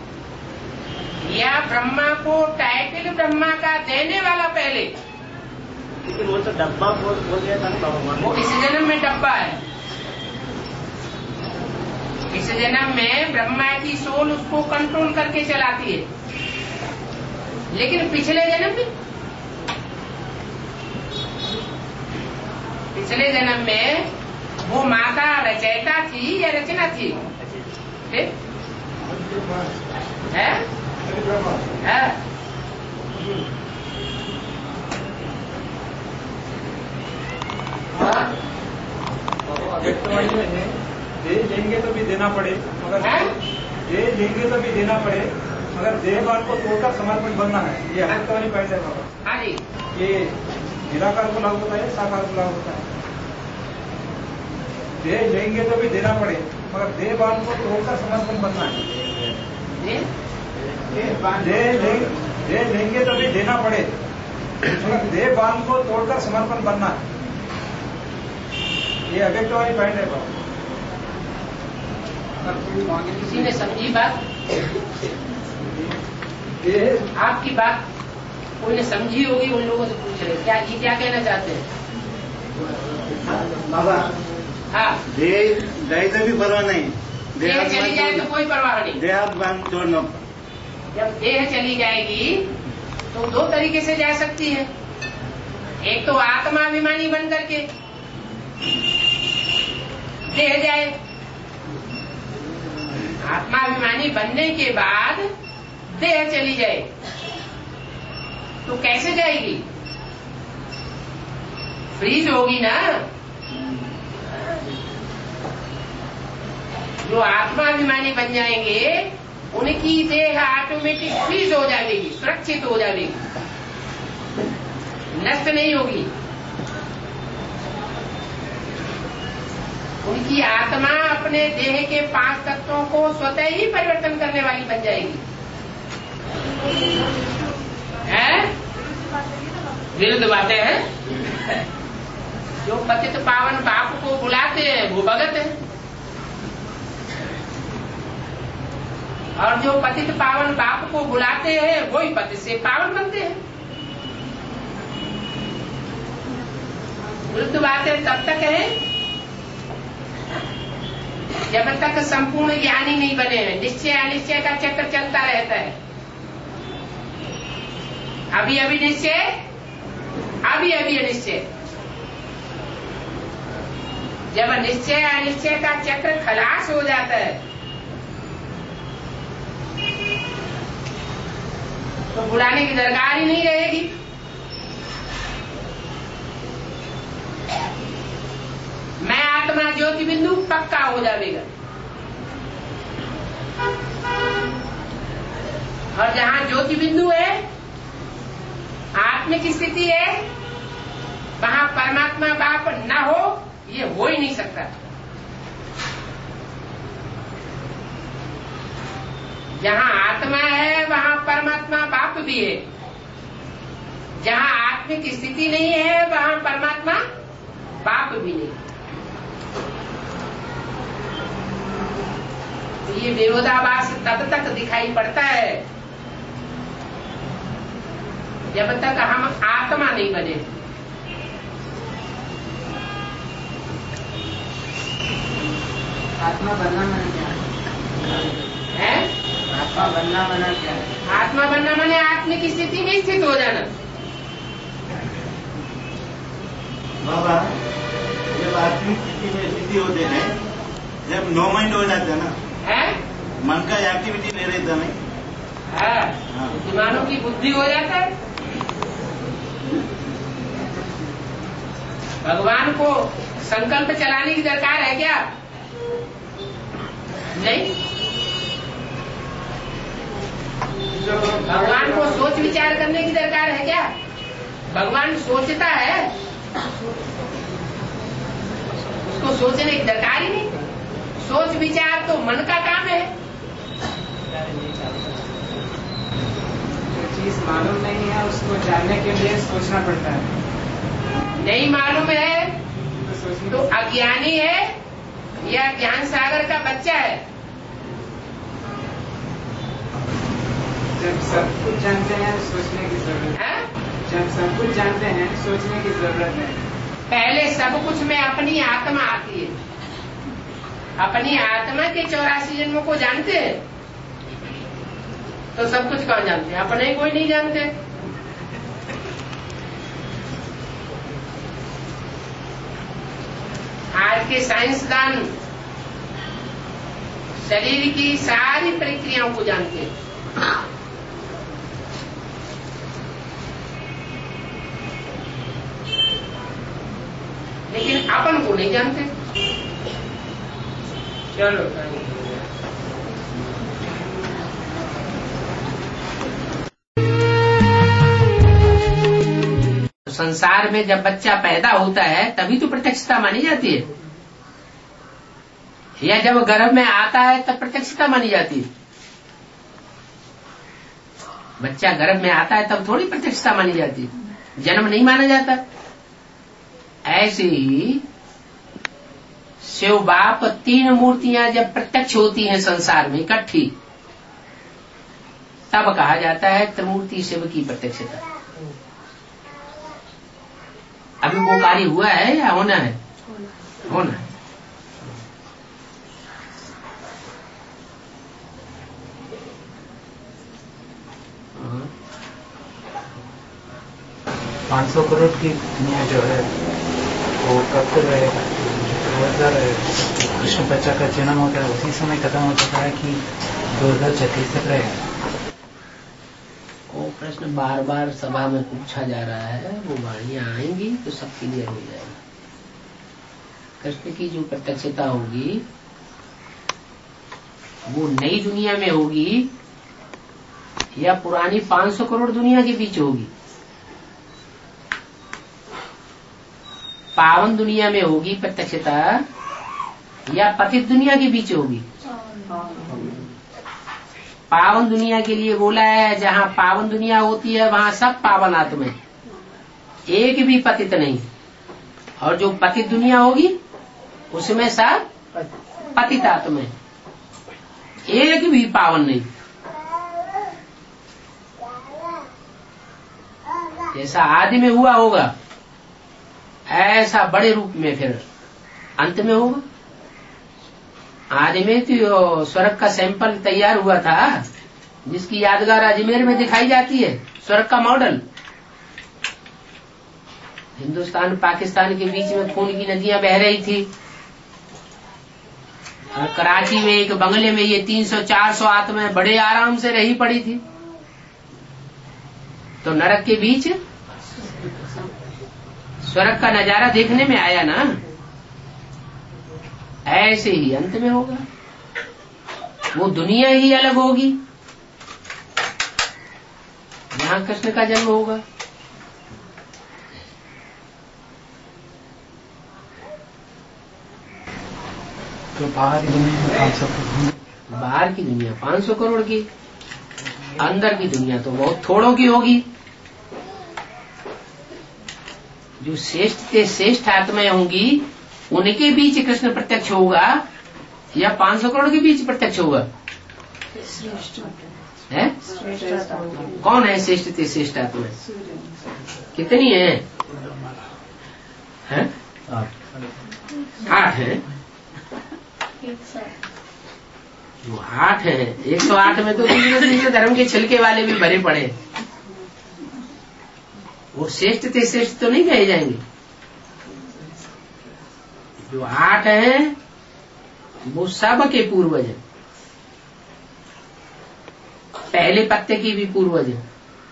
या ब्रह्मा को टाइटल ब्रह्मा का देने वाला पहले, लेकिन वो तो डब्बा बोल बोल गया था ना बाबा। वो इस जन्म में डब्बा है। इस जन्म में ब्रह्मा की सोल उसको कंट्रोल करके चलाती है, लेकिन पिछले जन्म में पिछले जन्म में वो माता रचयिता थी या रचना थी? है? है? है? दे लेंगे तो भी देना पड़े, मगर दे लेंगे तो भी देना पड़े, मगर देहभान को तोड़कर समर्पण बनना है। ये हर वाली पॉइंट है बाबा। हाँ जी, ये निराकार को लागू होता है, साकार को लागू होता है। दे लेंगे तो भी देना पड़े, मगर देहभान को तोड़कर समर्पण बनना है। दे दे लेंगे तो भी देना पड़े, मगर देहभान को तोड़कर समर्पण बनना है। ये अव्यक्त वाली पॉइंट है बाबा। किसी ने समझी बात? आपकी बात कोई ने समझी होगी, उन लोगों से पूछ रहे क्या ये क्या कहना चाहते हैं? बाबा हाँ, देह गए तो भी परवाह नहीं, देह चली जाए तो कोई परवाह नहीं। देह बांध छोड़ना। जब देह चली जाएगी तो दो तरीके से जा सकती है। एक तो आत्माभिमानी बन करके देह जाए, आत्माभिमानी बनने के बाद देह चली जाए तो कैसे जाएगी? फ्रीज होगी ना। जो आत्माभिमानी बन जाएंगे उनकी देह ऑटोमेटिक फ्रीज हो जाएगी, सुरक्षित हो जाएगी। नष्ट नहीं होगी। उनकी आत्मा अपने देह के पांच तत्वों को स्वतः ही परिवर्तन करने वाली बन जाएगी। है विरुद्ध बातें हैं। जो पतित पावन बाप को बुलाते हैं वो भगत है, और जो पतित पावन बाप को बुलाते हैं वही पति से पावन बनते हैं। विरुद्ध बातें तब तक है जब तक संपूर्ण ज्ञानी नहीं बने हैं। निश्चय अनिश्चय का चक्र चलता रहता है। अभी अभी निश्चय, अभी अभी अनिश्चय। जब निश्चय अनिश्चय का चक्र खलास हो जाता है तो बुलाने की दरकार ही नहीं रहेगी। मैं आत्मा ज्योति बिंदु पक्का हो जाएगा। और जहां ज्योति बिंदु है, आत्मिक स्थिति है, वहां परमात्मा बाप न हो, ये हो ही नहीं सकता। जहां आत्मा है वहां परमात्मा बाप भी है। जहां आत्मिक स्थिति नहीं है वहां परमात्मा बाप भी नहीं। तो ये विरोधाभास तब तक दिखाई पड़ता है जब तक हम आत्मा नहीं बने। आत्मा बनना मना क्या है? आत्मा बनना मना क्या है? आत्मा बनना माने आत्मिक स्थिति में स्थित हो जाना। बाबा, जब आत्मिक स्थिति में स्थिति होते हैं, जब नो माइंड हो जाता है ना, है मन का एक्टिविटी नहीं रहता नहीं। हाँ, बुद्धिमानों की बुद्धि हो जाता है। भगवान को संकल्प चलाने की दरकार है क्या? नहीं। भगवान को सोच विचार करने की दरकार है क्या? भगवान सोचता है, उसको सोचने की दरकार ही नहीं। सोच विचार तो मन का काम है। जो चीज मालूम नहीं है उसको जानने के लिए सोचना पड़ता है। नहीं मालूम है तो सोचने तो अज्ञानी है या ज्ञान सागर का बच्चा है। जब सब कुछ जानते हैं सोचने की जरूरत है। जब सब कुछ जानते हैं सोचने की जरूरत है। पहले सब कुछ में अपनी आत्मा आती है। अपनी आत्मा के चौरासी जन्मों को जानते हैं तो सब कुछ कौन जानते हैं? अपने कोई नहीं जानते। आज के साइंसदान शरीर की सारी प्रक्रियाओं को जानते हैं, लेकिन अपन को नहीं जानते। चलो संसार में जब बच्चा पैदा होता है तभी तो प्रत्यक्षता मानी जाती है, या जब गर्भ में आता है तब प्रत्यक्षता मानी जाती है। बच्चा गर्भ में आता है तब थोड़ी प्रत्यक्षता मानी जाती है, जन्म नहीं माना जाता। ऐसे ही शिव बाप तीन मूर्तियां जब प्रत्यक्ष होती हैं संसार में इकट्ठी, तब कहा जाता है त्रिमूर्ति शिव की प्रत्यक्षता। अभी वो कार्य हुआ है या होना है? होना है। पाँच सौ करोड़ की दुनिया जो है वो कब तक रहेगा? दो हजार कृष्ण बच्चा का जन्म होता है उसी समय खत्म हो चुका है कि दो हजार छत्तीस तक रहेगा? वो प्रश्न बार बार सभा में पूछा जा रहा है। वो वाणियां आएंगी तो सब क्लियर हो जाएगा। कृष्ण की जो प्रत्यक्षता होगी वो नई दुनिया में होगी या पुरानी पाँच सौ करोड़ दुनिया के बीच होगी? पावन दुनिया में होगी प्रत्यक्षता या पतित दुनिया के बीच होगी? पावन दुनिया के लिए बोला है, जहाँ पावन दुनिया होती है वहाँ सब पावन आत्मा है, एक भी पतित नहीं। और जो पतित दुनिया होगी उसमें सब पतित आत्मा है, एक भी पावन नहीं। जैसा आदि में हुआ होगा ऐसा बड़े रूप में फिर अंत में होगा। आदि में तो स्वर्ग का सैंपल तैयार हुआ था, जिसकी यादगार अजमेर में दिखाई जाती है, स्वर्ग का मॉडल। हिंदुस्तान पाकिस्तान के बीच में खून की नदियां बह रही थी, और कराची में एक बंगले में ये तीन सौ चार सौ आत्माएं बड़े आराम से रही पड़ी थी। तो नरक के बीच स्वर्ग का नजारा देखने में आया ना, ऐसे ही अंत में होगा। वो दुनिया ही अलग होगी जहां कृष्ण का जन्म होगा। तो बाहर की दुनिया में पाँच सौ बाहर की दुनिया पाँच सौ करोड़ की, अंदर की दुनिया तो बहुत थोड़ों की होगी। जो श्रेष्ठ से श्रेष्ठ आत्माएं होंगी उनके बीच कृष्ण प्रत्यक्ष होगा या पाँच सौ करोड़ के बीच प्रत्यक्ष होगा? है? कौन है श्रेष्ठ से श्रेष्ठ आत्मा? कितनी है? हैं? आठ है। वो आठ है, एक सौ आठ में तो दूसरे धर्म के छिलके वाले भी भरे पड़े। वो श्रेष्ठ से श्रेष्ठ तो नहीं कहे जाएंगे। जो आठ हैं वो सब के पूर्वज हैं, पहले पत्ते की भी पूर्वज है।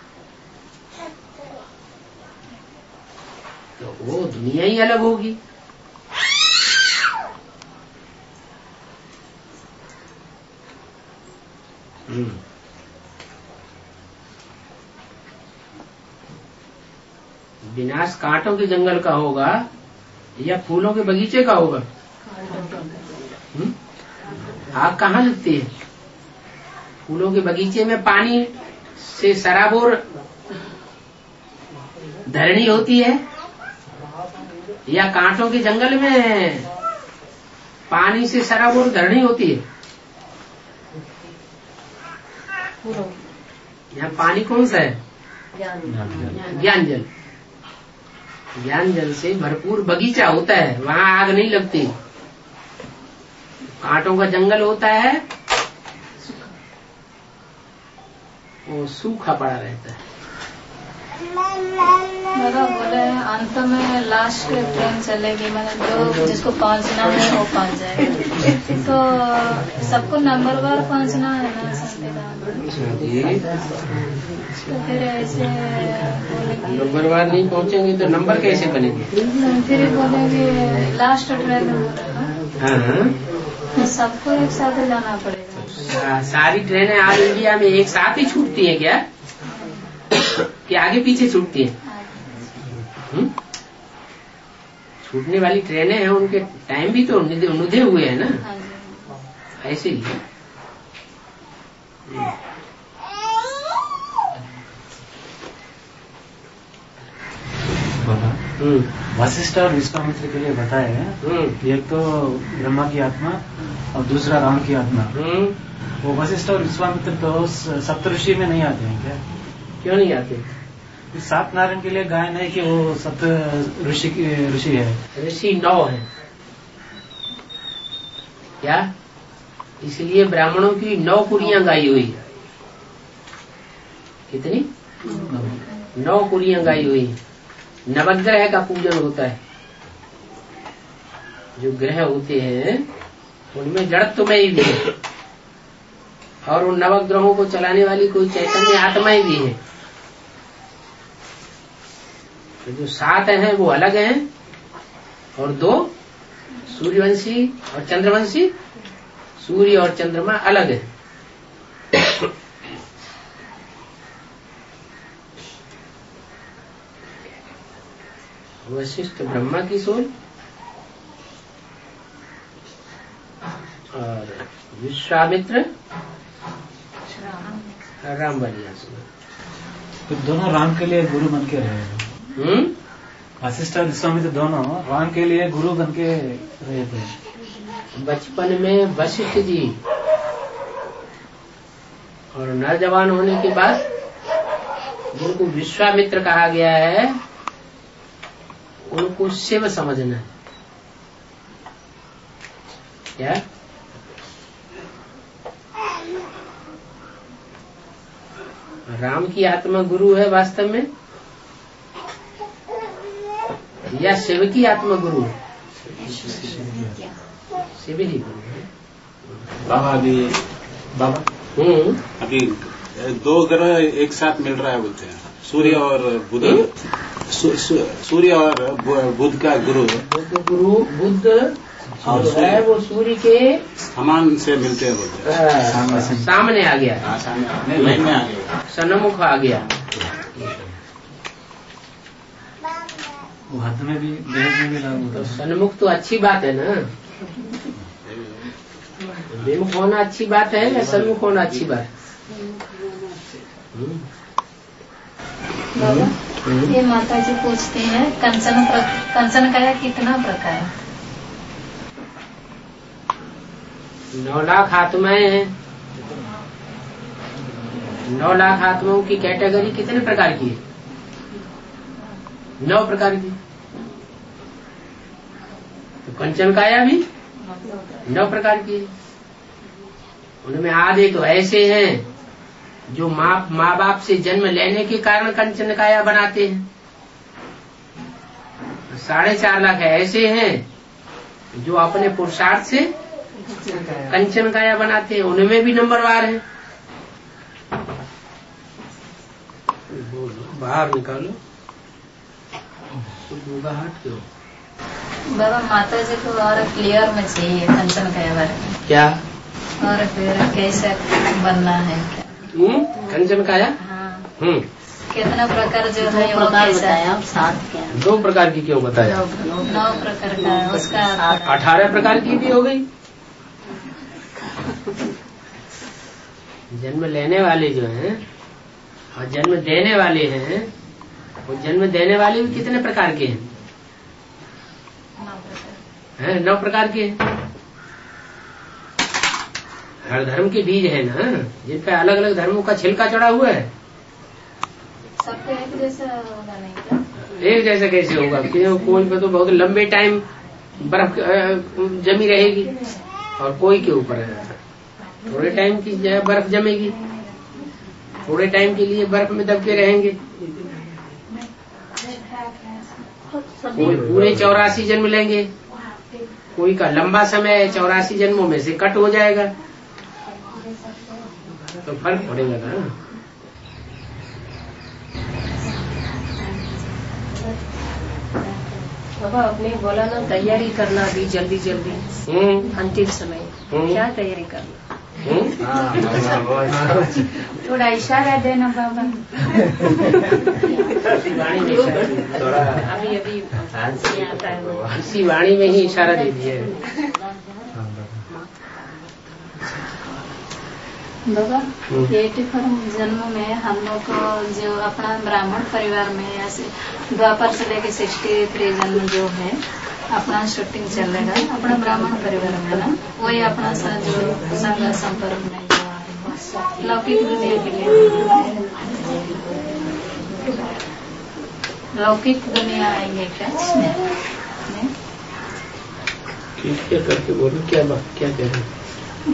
तो वो दुनिया ही अलग होगी। विनाश कांटों के जंगल का होगा या फूलों के बगीचे का होगा? हुँ? आग कहाँ लगती है? फूलों के बगीचे में पानी से सराबोर धरनी होती है, या कांटों के जंगल में पानी से सराबोर धरनी होती है? यहाँ पानी कौन सा है? ज्ञान जल। ज्ञान जल से भरपूर बगीचा होता है, वहाँ आग नहीं लगती। कांटों का जंगल होता है, वो सूखा पड़ा रहता है। दादा बोले अंत में लास्ट ट्रेन चलेगी, मतलब जो जिसको पहुंचना है वो पहुंच जाएगा। तो सबको नंबर बार पहुंचना है ना संविधान, तो फिर ऐसे नंबर बार नहीं पहुंचेंगे तो नंबर कैसे बनेंगे? फिर बोलेंगे लास्ट ट्रेन हाँ, तो सबको एक साथ जाना पड़ेगा। सारी ट्रेनें आज इंडिया में एक साथ ही छूटती है क्या, कि आगे पीछे छूटती है? हुँ? छूटने वाली ट्रेनें हैं, उनके टाइम भी तो नुदे हुए हैं ना, ऐसे ही। वशिष्ठ और विश्वामित्र के लिए बताया है, एक तो ब्रह्मा की आत्मा और दूसरा राम की आत्मा। वो वशिष्ठ और विश्वामित्र तो सप्तऋषि में नहीं आते हैं क्या? क्यों नहीं आते? सात नारायण के लिए गायन है कि वो सप्त ऋषि ऋषि है। ऋषि नौ है क्या? इसलिए ब्राह्मणों की नौ कुड़ियां गाई हुई। कितनी? नौ कुड़ियां गाई हुई। नवग्रह का पूजन होता है। जो ग्रह होते हैं उनमें जड़त्वमय भी है, और उन नवग्रहों को चलाने वाली कोई चैतन्य आत्माएं भी है। तो जो सात हैं वो अलग हैं, और दो सूर्यवंशी और चंद्रवंशी, सूर्य और चंद्रमा अलग है। वशिष्ठ ब्रह्मा की सोल और विश्वामित्र राम वाली सोल। तो दोनों राम के लिए गुरु बन के रहे। हम्म वशिष्ठ और विश्वामित्र दोनों राम के लिए गुरु बन के रहे थे। बचपन में वशिष्ठ जी और नौजवान होने के बाद जिनको विश्वामित्र कहा गया है उनको शिव समझना है। क्या राम की आत्मा गुरु है वास्तव में या शिव की आत्मा गुरु है? शिव ही गुरु है। बाबा अभी बाबा हम्म अभी दो ग्रह एक साथ मिल रहा है बोलते हैं, सूर्य और बुध। सू- सू- सूर्य और बु- बुध का गुरु बुध गुरु बुध जो है वो सूर्य के समान से मिलते हैं बोलते हैं। आ, सामने आ गया, हाँ, सामने अपने लाइन में आ गए। सन्मुख आ गया। वो हाथ में भी देह में भी लागू तो होता है। सन्मुख तो अच्छी बात है ना, विमुख होना अच्छी बात है या सन्मुख होना अच्छी बात है? हम्म। बाबा ये माता जी पूछती हैं कंचन प्र, कंचन का कितना प्रकार है? नौ लाख आत्माएं हैं। नौ लाख आत्माओं की कैटेगरी कितने प्रकार की है? नौ प्रकार की। तो कंचन काया भी नौ प्रकार की है। उनमें आधे तो ऐसे हैं जो माँ माँ बाप से जन्म लेने के कारण कंचन काया बनाते हैं। साढ़े चार लाख ऐसे हैं जो अपने पुरुषार्थ से कंचन काया बनाते हैं। उनमें भी नंबरवार है। बाहर निकालो घबराहट क्यों? बाबा माता जी को और क्लियर में चाहिए कंचन काया बारे में। क्या और फिर कैसे बनना है क्या? हम्म कंचन काया हाँ हम्म कितना प्रकार जो है वो कैसा है? दो प्रकार की क्यों बताया? नौ प्रकार का है उसका। अठारह प्रकार की भी हो गई। जन्म लेने वाले जो हैं और जन्म देने वाले हैं, वो जन्म देने वाले भी कितने प्रकार के हैं? हैं नौ प्रकार के हैं। हर धर्म के बीज है ना, जिन पे अलग अलग धर्मों का छिलका चढ़ा हुआ है। सबको एक जैसा होगा नहीं क्या? एक जैसा कैसे होगा? क्योंकि कोई पे तो बहुत लंबे टाइम बर्फ अ, जमी रहेगी और कोई के ऊपर थोड़े टाइम की जो है बर्फ जमेगी, थोड़े टाइम के लिए बर्फ में दबके रहेंगे। कोई पूरे चौरासी जन्म लेंगे, कोई का लंबा समय चौरासी जन्मों में से कट हो जाएगा, तो फर्क पड़ेगा ना। बाबा आपने बोला ना तैयारी करना भी जल्दी जल्दी हम्म अंतिम समय, हम्म। क्या तैयारी करना? हम्म? थोड़ा इशारा देना बाबा। वाणी में इशारा- थोड़ा अभी अभी आता है वो। इसी वाणी में ही इशारा दे दिया है। बाबा हम्म। एटी फोर जन्म में हम लोग को जो अपना ब्राह्मण परिवार में ऐसे द्वापर से लेके सिक्सटी थ्री जन्म जो है अपना शूटिंग चलेगा अपना ब्राह्मण परिवार में ना, वही अपना सा जो संग संपर्क में जो लौकिक दुनिया के लिए लौकिक दुनिया आएंगे क्या इसमें? क्या करके बोलो, क्या बात क्या कह रहे हैं?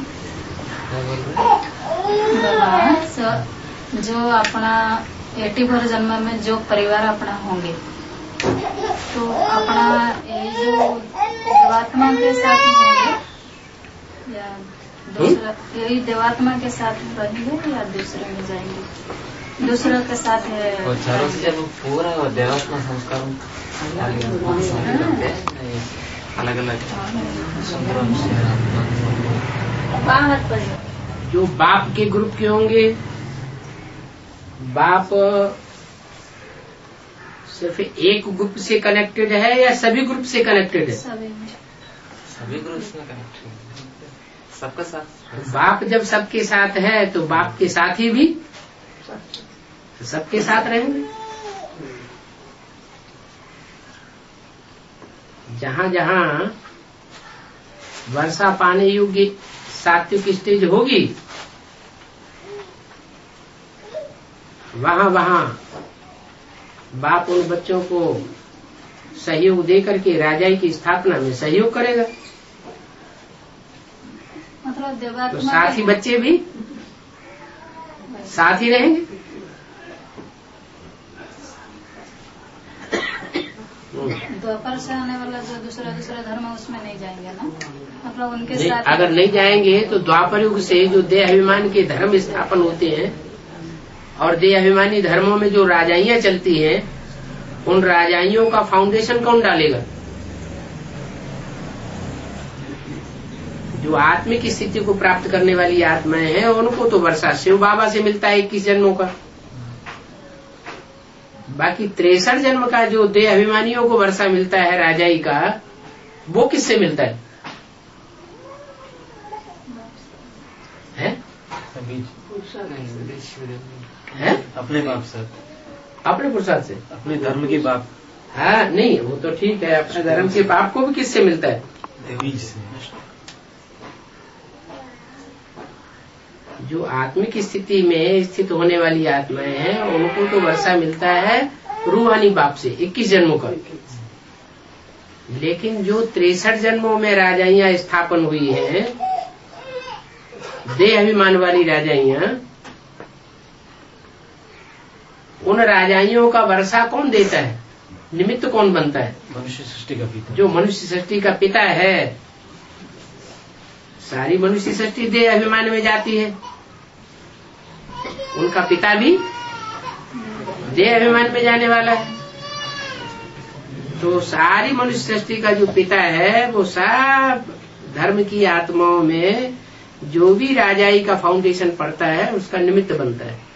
बाबा सो जो अपना एटी फोर जन्म में जो परिवार अपना होंगे तो अपना ये जो देवात्मा के साथ होंगे या दूसरा यही देवात्मा के साथ रहेंगे या दूसरे में जाएंगे? दूसरे के साथ है जब पूरा देवात्मा संस्कार अलग अलग बाहर पर जो बाप के ग्रुप के होंगे, बाप सिर्फ एक ग्रुप से कनेक्टेड है या सभी ग्रुप से कनेक्टेड है? सभी ग्रुप से कनेक्टेड है, सबका साथ। बाप जब सबके साथ है तो बाप के साथ ही भी सबके साथ रहेंगे। जहां जहां वर्षा पाने योग्य सात्विक स्टेज होगी वहां वहां बाप उन बच्चों को सहयोग दे करके राजाई की स्थापना में सहयोग करेगा। मतलब तो साथ ही बच्चे भी साथ ही रहेंगे। द्वापर से आने वाला जो दूसरा दूसरा धर्म है उसमें नहीं जाएंगे ना, मतलब उनके नहीं, साथ अगर नहीं जाएंगे तो द्वापर युग से जो देह अभिमान के धर्म स्थापन होते हैं और देह अभिमानी धर्मों में जो राजाइयां चलती हैं उन राजाइयों का फाउंडेशन कौन डालेगा? जो आत्मिक स्थिति को प्राप्त करने वाली आत्माएं हैं उनको तो वर्षा शिव बाबा से मिलता है इक्कीस जन्मों का। बाकी तिरसठ जन्म का जो देह अभिमानियों को वर्षा मिलता है राजाई का, वो किससे मिलता है? है? है? अपने बाप से, अपने पुरुषार्थ से, अपने धर्म के बाप। हाँ नहीं, वो तो ठीक है, अपने धर्म के बाप को भी किससे मिलता है? बीज से। जो आत्मिक स्थिति में स्थित होने वाली आत्माएं हैं उनको तो वर्षा मिलता है रूहानी बाप से इक्कीस जन्मों का। लेकिन जो तिरसठ जन्मों में राजाइयां स्थापन हुई हैं, देह अभिमान वाली राजाइयां, उन राजाइयों का वर्षा कौन देता है? निमित्त कौन बनता है? मनुष्य सृष्टि का पिता। जो मनुष्य सृष्टि का पिता है। सारी मनुष्य सृष्टि देह अभिमान में जाती है, उनका पिता भी देह अभिमान में जाने वाला है। तो सारी मनुष्य सृष्टि का जो पिता है वो सब धर्म की आत्माओं में जो भी राजाई का फाउंडेशन पड़ता है उसका निमित्त बनता है।